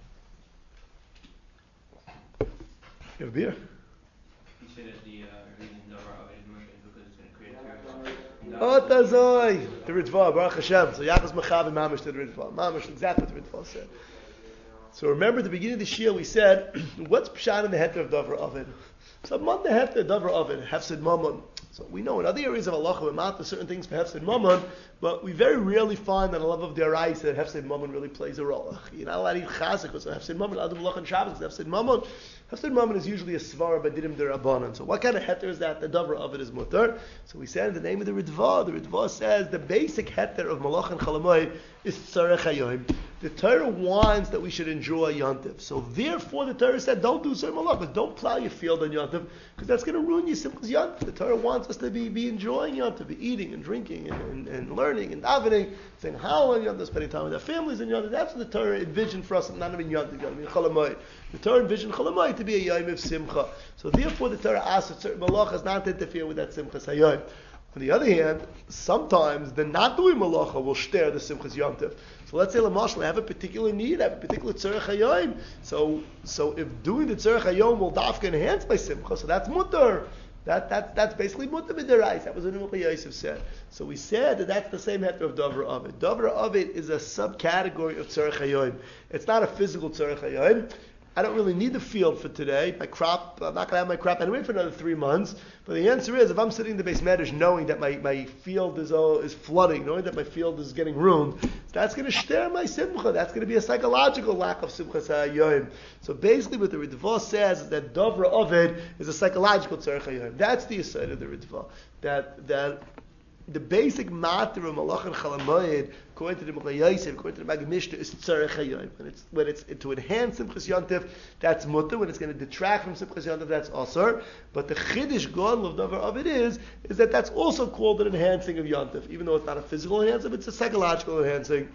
You have a beer? You say that the uh, reason davar avid is mutter is because it's going to create a Oh, Tazoi! The Ritva, Baruch Hashem. So Yachas Mechav and Mamish to the Ritva. Mamish, exactly what the Ritva said. So remember at the beginning of the Shia we said, what's Pshat in the heter of Davar Ovid? So Man the heter Davar Ovid, Hefsid Mammon. So we know in other areas of Allah, we're not certain things for Hefsid Mammon, but we very rarely find that a love of the Arais that Hefsed Mammon really plays a role. You're not allowed to eat Chazik because Hefsed Mammon, Adam Lach and Shabbos, Hefsed Mammon. Hefsed Mammon is usually a Svara Badidim Derabanan. So what kind of heter is that? The Dover of it is Mutter. So we said in the name of the Ritva, the Ritva says the basic heter of Malach and Chalamoy is Tzarech HaYom. The Torah wants that we should enjoy Yontif. So therefore the Torah said, don't do certain malachas, don't plow your field on Yontif, because that's going to ruin your Simchas Yontif. The Torah wants us to be, be enjoying Yontif, be eating and drinking and, and, and learning and davening, saying how on Yontif, spending time with our families in Yontif. That's what the Torah envisioned for us, not even Yontif, I mean Cholamoid. The Torah envisioned Cholamoid to be a Yom of Simcha. So therefore the Torah asks that certain malachas not to interfere with that Simchas HaYom. On the other hand, sometimes the not doing malacha will stare the Simchas Yontif. So let's say Lamashal, I have a particular need, I have a particular tzarech hayom. So, so if doing the tzarech hayom will dafka enhance my simcha, so that's mutter. That, that, that's basically mutter b'derais. That was what Rabbi Yosef said. So we said that that's the same heter of Dover Ovid. Dover Ovid is a subcategory of tzarech hayom. It's not a physical tzarech hayom. I don't really need the field for today. My crop, I'm not going to have my crop anyway for another three months. But the answer is, if I'm sitting in the base medrash knowing that my, my field is uh, is flooding, knowing that my field is getting ruined, that's going to shter my simcha. That's going to be a psychological lack of simcha sa'ayim. So basically what the Ritva says is that Dovra Ovid is a psychological tzarech hayom. That's the aside of the Ritva. That, that the basic matter of Malach and Chalamoyed, according to the Mechla Yosef, according to the Maggid Mishnah, is tzarech hayom. When it's when it's to enhance Simchas Yontif, that's mutter. When it's going to detract from Simchas Yontif, that's asur. But the chiddush gadol of Dover of it is is that that's also called an enhancing of Yontif, even though it's not a physical enhancing, it's a psychological enhancing.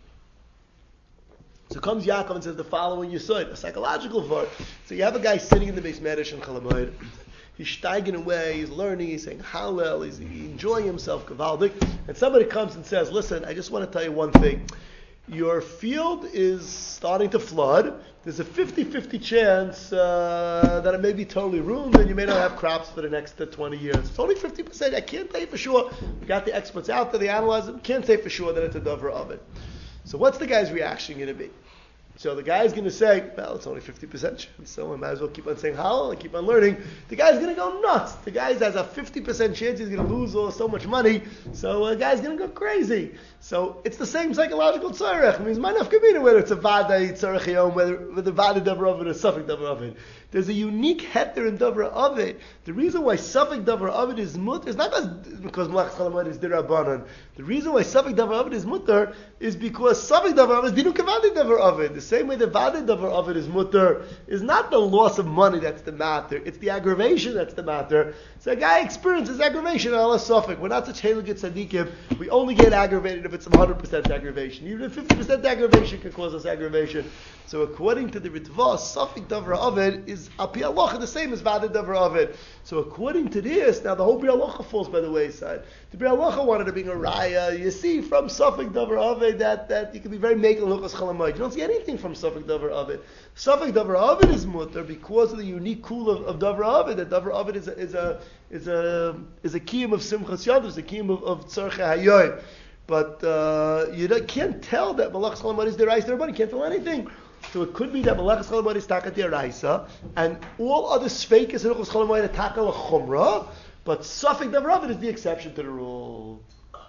So comes Yaakov and says the following Yesod, a psycholocal part. So you have a guy sitting in the base medrash in Chalamoyed. He's steiging away, he's learning, he's saying Hallel, he's enjoying himself, Gavaldik. And somebody comes and says, listen, I just want to tell you one thing. Your field is starting to flood. There's a fifty-fifty chance uh, that it may be totally ruined and you may not have crops for the next uh, twenty years. It's only fifty percent. I can't tell you for sure. We got the experts out there, they analyze it. Can't say for sure that it's a dover of it. So what's the guy's reaction going to be? So the guy's going to say, well, it's only fifty percent chance, so I might as well keep on saying halal and keep on learning. The guy's going to go nuts. The guy has a fifty percent chance he's going to lose all, so much money, so the guy's going to go crazy. So it's the same psychological tzarech. It means my nafkamina, whether it's a vada tzarech yom, whether with a vada davar ovid or suffik davar ovid. There's a unique heter in davar ovid. The reason why suffik davar ovid is mutter is not because malach chalamoid is dirabanan. The reason why suffik davar ovid is mutter is because suffik davar ovid is dinu kavada davar ovid. The same way the vada davar ovid is mutter is not the loss of money that's the matter. It's the aggravation that's the matter. So a guy experiences aggravation on a suffik. We're not such haligat tzaddikim. We only get aggravated if it's one hundred percent aggravation. Even if fifty percent aggravation can cause us aggravation. So according to the Ritva, suffik davar ovid is al pi halacha the same as vada davar ovid. So according to this, now the whole Bri Halacha falls by the wayside. The Bri Halacha wanted to bring a raya. You see from suffik davar ovid that, that you can be very making luchas chalamoid. You don't see anything from suffik davar ovid. Suffik davar ovid is mutter because of the unique cool of, of davar ovid. That davar ovid is a is a is a is a kiyum of simchas yad, is a kiyum of, of tzarech hayoy. But uh, you can't tell that malach chalamoid is deraisa. Everybody can't tell anything. So it could be that malach chalamoid is takat deraisa, and all other sveikas and luchas chalamoid are takat l'chumra. But suffik davar ovid is the exception to the rule.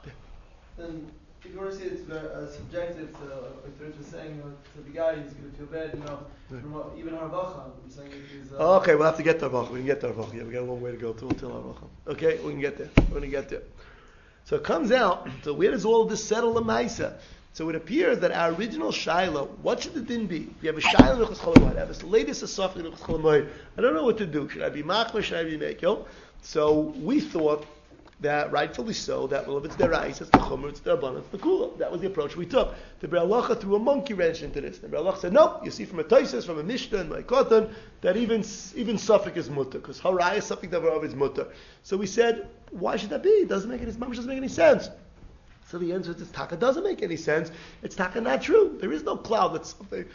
Then if you want to say it's very uh, subjective to, like Rich was saying, you know, to the guy, he's going to feel bad, you know, from what, even Harbacha, I'm saying if he's... Uh, oh, okay, we'll have to get to Harbacha. We can get to Harbacha. Yeah, we got a long way to go till, till Harbacha. Okay, we can get there. We're going to get there. So it comes out, so where does all of this settle in Maisa? So it appears that our original Shiloh, what should the din be? If you have a Shiloh in Luchas Cholamoid, I have the latest Asaf in Luchas Cholamoid, I don't know what to do. Should I be Machmer, should I be Mekel? So we thought that, rightfully so, that well, if it's deraisa, it's the Chomer, it's the Rabbanan, it's the Kula. That was the approach we took. The Bri Halacha threw a monkey wrench into this. The Bri Halacha said, no, you see from a Taisus, from a Mishnah, and my Kotan, that even even Suffolk is mutter, because Haraya Suffolk Davar is mutter. So we said, why should that be? It doesn't make any, doesn't make any sense. So the answer is, it's taka doesn't make any sense. It's taka not true. There is no cloud that's something.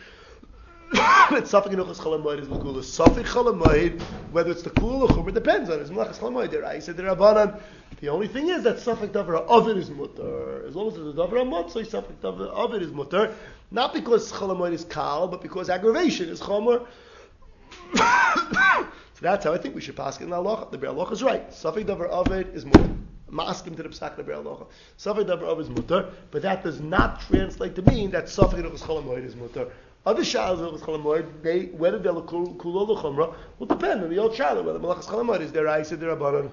It's Suffolk in Uchas Chalamoid is L'Kula. Suffolk Chalamoid, whether it's the Kula or Chumra, depends on it. It's Melachas Chalamoid. Deraisa, Derabanan. The only thing is that Suffolk Davar of it is mutter. As long as it's a Davar Amot, so Suffolk Davar of it is mutter. Not because Chalamoid is Kal, but because aggravation is Chomer. So that's how I think we should pass it in the halacha. The Bri Halacha is right. Suffolk Davar of it is mutter. Maskim to the Psak the Be'er Alocha. Safek Davar Ovid is mutter, but that does not translate to mean that Safek Hilchos Chol HaMoed is mutter. Other shalas of Chol HaMoed, they whether they'll kulo l'chumra will depend on the old shalah whether Malachas Chol HaMoed is their Isa their Rabbanon.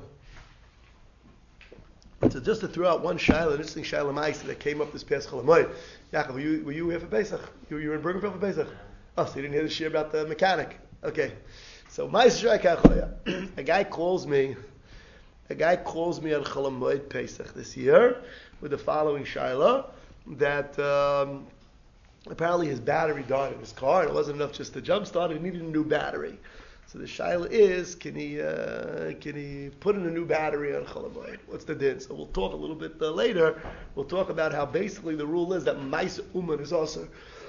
So just to throw out one shaila, an interesting shaila ma'isa that came up this past Chol HaMoed. Yaakov, were you were you here for Pesach? You, you were in Bergenfeld for Pesach? Oh, so you didn't hear the shir about the mechanic? Okay. So ma'isa a guy calls me. A guy calls me on Chol HaMoed Pesach this year with the following shaila that. Um, Apparently his battery died in his car, and it wasn't enough just to jump start, he needed a new battery. So the shaila is, can he uh, can he put in a new battery on Chol HaMoed? What's the din? So we'll talk a little bit uh, later, we'll talk about how basically the rule is that Ma'aseh Uman is also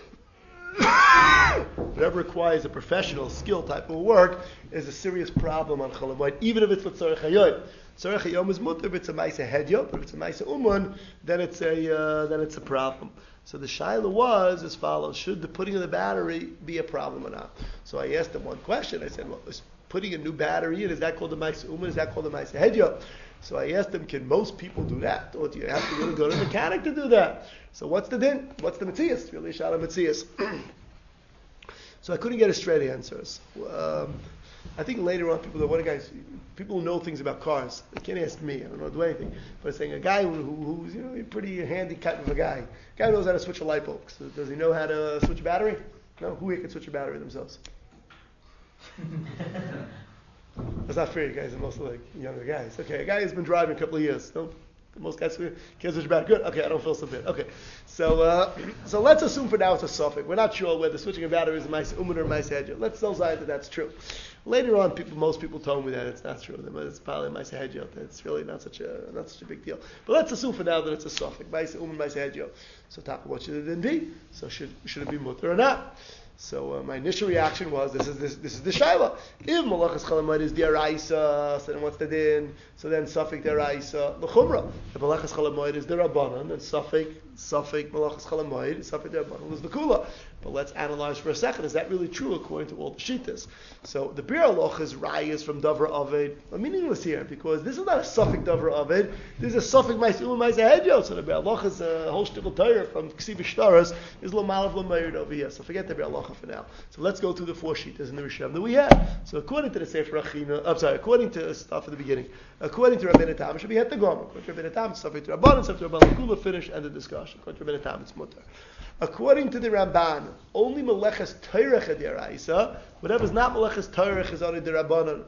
whatever requires a professional skill type of work is a serious problem on Chol HaMoed, even if it's L'tzorech Hayom. Tzorech Hayom is mutter, if it's a Ma'aseh Hedyot, but if it's a Ma'aseh Uman, then it's a uh, then it's a problem. So the shaila was as follows: should the putting of the battery be a problem or not? So I asked him one question. I said, well, is putting a new battery in, is that called the Ma'aseh Uman? Is that called the Ma'aseh Hedyot? So I asked him, can most people do that? Or do you have to really go to the mechanic to do that? So what's the din? What's the Metzias? Really shaila Metzias. So I couldn't get a straight answers. Um, I think later on, people, what guys, people who know things about cars, they can't ask me. I don't know do anything. But I'm saying a guy who, who's you know a pretty handy type of a guy, a guy who knows how to switch a light bulb. So does he know how to switch a battery? No, who here can switch a battery themselves? That's not fair. You guys are mostly like younger guys. Okay, a guy who's been driving a couple of years. No, most guys can't switch a battery. Good. Okay, I don't feel so bad. Okay, so uh, so let's assume for now it's a suffix. We're not sure whether switching a battery is a Ma'aseh Uman or a Ma'aseh Hedyot. Let's tell Zion that that's true. Later on, people, most people told me that it's not true. That it's probably Ma'aseh Hedyot. It's really not such a not such a big deal. But let's assume for now that it's a suffix. Ma'aseh Uman, Ma'aseh Hedyot. So, top, what should it then be? So, should should it be mutter or not? So uh, my initial reaction was, this is this, this is the shaila. If Malachas Chol HaMoed is deraisa, so then what's the din? So then suffix deraisa l'chumra. If Malachas Chol HaMoed is derabanan, then suffix suffix Malachas Chol HaMoed, suffix derabanan is l'kula. But let's analyze for a second. Is that really true according to all the shittas? So the Bir Aloch is rayas from Davar Aved. A meaningless here because this is not a suffix Davar Aved. This is a suffix Ma'aseh Uman Ma'aseh Hedyot. So the Bir Aloch is a whole shtickle Torah from Ksiv Shtaras is L'malav L'mayrid over here. So forget the Bir Aloch for now. So let's go through the four shittas in the Rishon that we have. So according to the Sefer Achina, I'm sorry, according to stuff at the beginning, according to Rabbeinu Tam, it should be Het Gomor. According to Rabbeinu Tam, it's suffix to Rabbanan, suffix to Rabbanan Kula, finish, end the discussion. According to Rabbeinu Tam, it's mutter. According to the Ramban, only Meleches Teirech Adiraisa, whatever's not Meleches Teirech is only the Rabbanan.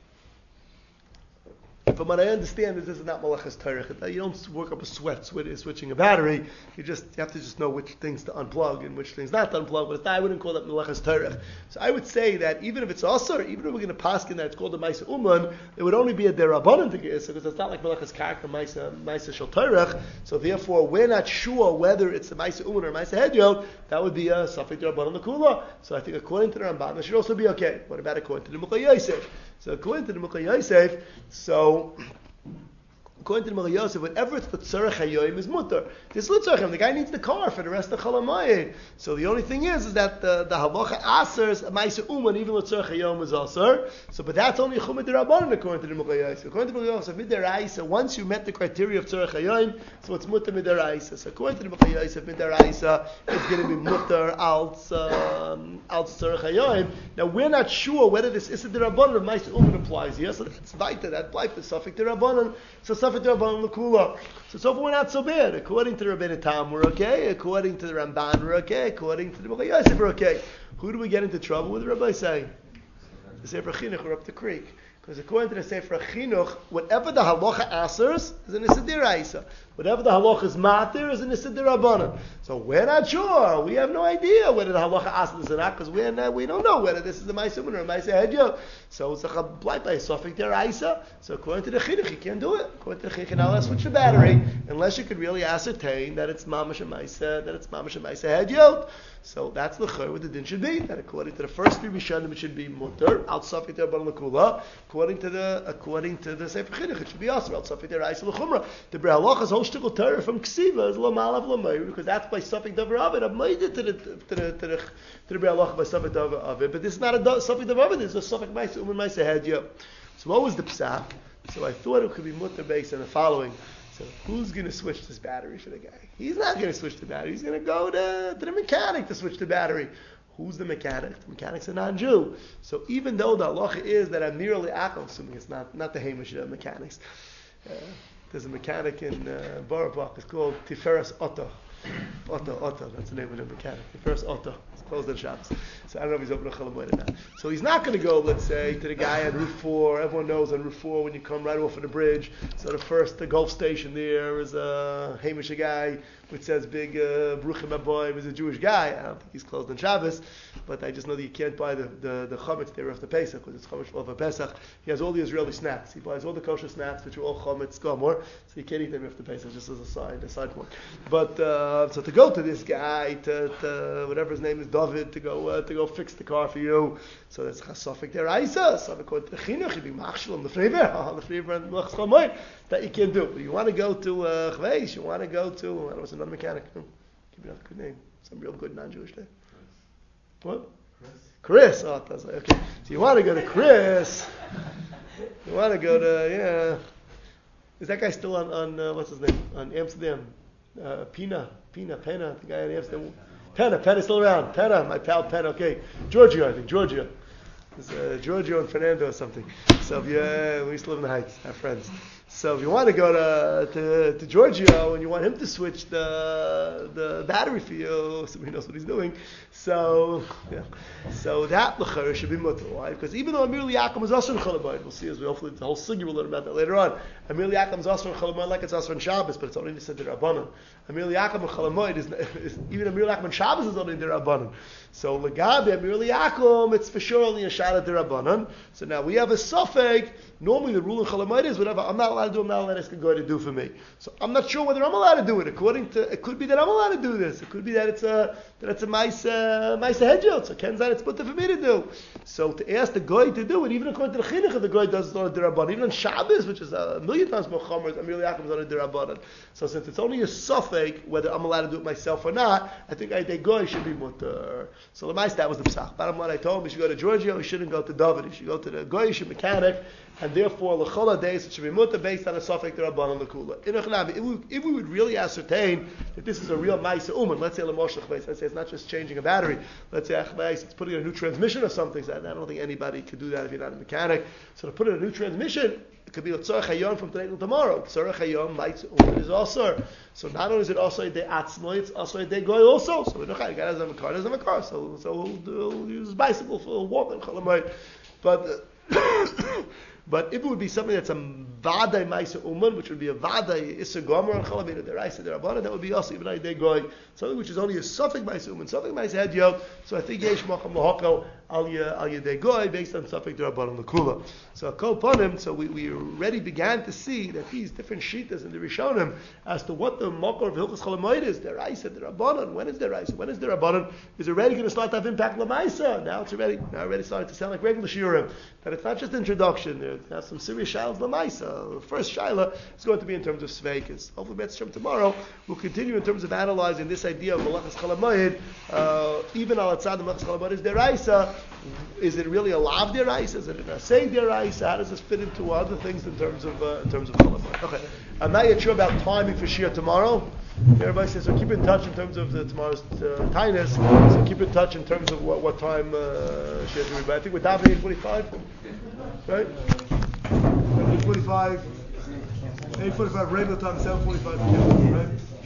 From what I understand, is this is not Meleches Teirech. You don't work up a sweat switching a battery. You just you have to just know which things to unplug and which things not to unplug. But it's not, I wouldn't call that Meleches Teirech. So I would say that even if it's Asar, even if we're going to paskin that it's called a Ma'aseh Uman, it would only be a Derabanan to get because it's not like Meleches Karka Ma'aseh Ma'aseh Shel Teirech. So therefore, we're not sure whether it's a Ma'aseh Uman or a Ma'aseh Hedyot. That would be a Safek Derabanan L'Kula. So I think according to the Ramban, that should also be okay. What about according to the Mukha Yosef? So according to the Mukha Yosef, so according to the Mukha Yosef, whatever it's L'tzorech Hayom is mutter. This L'tzorech, the guy needs the car for the rest of Chol HaMoed. So the only thing is, is that the, the halacha aser is Ma'aseh Uman, even L'tzorech Hayom is aser. So, but that's only Chumah D'Rabbanan according to the Mukha Yosef. According to the Mukha Yosef, Midaraisa, once you met the criteria of Tzorech Hayom, so it's mutter Midaraisa. So according to the Mukha Yosef, Midaraisa, it's going to be mutter als um, als Tzorech Hayom. Now we're not sure whether this Issa D'Rabbanan of Ma'aseh Uman applies here. So that's weiter. That applies to Safek D'Rabbanan. So Safek D'Rabbanan L'Kula. So so far we're not so bad. According to the Rabbeinu Tam, we're okay. According to the Ramban, we're okay. According to the Mukha Yosef, we're okay. Who do we get into trouble with? The Rabbi saying the Sefer Chinuch or up the creek. Because according to the Sefer Chinuch, whatever the halacha asers is an Issa D'Oraisa. Whatever the halacha is matir is an Issa D'Rabbanan. So we're not sure. We have no idea whether the halacha asers is or not, because we're not, we don't know whether this is the Ma'aseh Uman or a Ma'aseh Hedyot. So it's a blight by a Safek D'Oraisa. So according to the Chinuch, you can't do it. According to the Chinuch, you're not allowed to switch the battery unless you could really ascertain that it's mamash and Ma'aseh, that it's mamash and Ma'aseh Hedyot. So that's the chur what the din should be. That according to the first three Rishonim, it should be mutter al Safek D'Rabbanan L'Kula. According to the according to the Sefer Chinuch, it should be asur al Safek D'Oraisa L'Chumra. The Bre Halacha's whole shtickle Torah from Ksiva is lo malav lo meir, because that's by Safek Davar Avid. I've made it to the to the to the to the Bre Halacha by Safek Davar Avid, but this is not a Safek Davar Avid. This is a Safek Ma'aseh Uman Ma'aseh Hedyot. So what was the psak? So I thought it could be mutter based on the following. So who's going to switch this battery for the guy? He's not going to switch the battery. He's going to go to, to the mechanic to switch the battery. Who's the mechanic? The mechanic's a non-Jew. So even though the halacha is that I'm nearly akal, assuming it's not, not the Hamish uh, mechanics, uh, there's a mechanic in uh, Borough Park. It's called Tiferes Otto. Otto, Otto, that's the name of the mechanic. Tiferes Otto. It's closed on Shabbos. So I don't know if he's open to Chol Hamoed or not. So he's not going to go, let's say, to the guy on Route four. Everyone knows on Route four when you come right off of the bridge. So the first, the Gulf station there is a Hamish guy which says big uh, Bruchim Aboim is a Jewish guy. I don't think he's closed on Shabbos, but I just know that you can't buy the, the, the chametz there after Pesach because it's chametz for Pesach. He has all the Israeli snacks. He buys all the kosher snacks which are all chametz gomor, so you can't eat them after Pesach, just as a side, a side point. But uh, so to go to this guy, to, to whatever his name is, David, to go uh, to go fix the car for you, so that's chasofik deraisa. So according to the chinuch, you'd be machshel on the freiver, the freiver and melachas chol hamoed. That you can't do. But you want to go to uh, Chveis, you want to go to, I don't know, what's another mechanic? Hmm. Give me another good name. Some real good non-Jewish name. What? Chris. Chris. Oh, that's like, okay. So you want to go to Chris. You want to go to, yeah. Is that guy still on, on uh, what's his name? On Amsterdam? Uh, Pina. Pina, Pena, the guy in Amsterdam. Pena, Pena's still around. Pena, my pal Pena, okay. Giorgio, I think. Giorgio. It's uh, Giorgio and Fernando or something. So yeah, we used to live in the Heights, our friends. So if you want to go to, to to Giorgio and you want him to switch the the battery for you, so he knows what he's doing. So yeah, so that l'chara should be mutter. Why? Because even though Amir Liakum is also in Chol Hamoed, we'll see as we hopefully the whole sugya will learn about that later on. Amir Liakum is also in Chol Hamoed like it's also in Shabbos, but it's only in the Rabbanan. Amir Liakum and Chol Hamoed is, is even Amir Liakum and Shabbos is only in the Rabbanan. So legabe Amir Liakum, it's for sure only a shad at the Rabbanan. So now we have a suffix. Normally the rule in Chol Hamoed is whatever I'm not allowed to do, I'm not allowed to ask a guy to do for me. So I'm not sure whether I'm allowed to do it. According to, it could be that I'm allowed to do this. It could be that it's a that it's a mice uh, mice hedgehog. So Kenzan it's put for me to do. So to ask the guy to do it, even according to the chinuch, the guy does it on a derabbanan. Even on Shabbos, which is a million times more chomer, Amir Liakum is on a derabbanan. So since it's only a suffix whether I'm allowed to do it myself or not, I think I the guy should be mutter. So the mice that was the psach. Bottom line, I told him he should go to Giorgio. He shouldn't go to David. He should go to the goyish mechanic. And therefore, l'chol days it should be mutter based on a suffix derabbanan l'kula. If we if we would really ascertain that this is a real ma'isa uman, let's say l'moshach base, let's say it's not just changing a battery. Let's say achbeis, it's putting in a new transmission or something. So I don't think anybody could do that if you're not a mechanic. So to put in a new transmission, it could be a tzorech hayom from today till tomorrow. Tzorech hayom ma'isa uman is also. So not only is it also a day atzmo, it's also a day goy also. So we know the guy doesn't have a car, doesn't have a car, so so he'll, he'll use his bicycle for a walk in Chol Hamoed. But. Uh, But if it would be something that's a vaday ma'isa uman, which would be a vaday issa gomer and chalav deraisa derabbanan, that would be also even a day goy, something which is only a suffix ma'isa uman, suffix ma'isa hediyot. So I think yesh macham lahakol al ye day goy based on suffix derabbanan l'kula. So kol panim. So we, we already began to see that these different shitas in the Rishonim as to what the makor of hilchos Chol Hamoed is, deraisa derabbanan. When is deraisa? When is derabbanan? Is already going to start to have impact lamaisa. Now it's already now already starting to sound like regular shiurim. That it's not just introduction. There have some serious shilas lamaisa. The first shaila is going to be in terms of sveikas. Hopefully, Betzim tomorrow we'll continue in terms of analyzing this idea of malachas Chol Hamoed. Uh, even al atzad malachas Chol Hamoed is deraisa. Is it really a lav deraisa? Is it an asay deraisa? How does this fit into other things in terms of uh, in terms of Chol Hamoed? Okay, I'm not yet sure about timing for shir tomorrow. Everybody says so. Keep in touch in terms of the, tomorrow's uh, tinus. So keep in touch in terms of what, what time uh, shir to be. I think we're davening eight forty-five, right? eight forty-five, eight forty-five regular time, seven forty-five, right?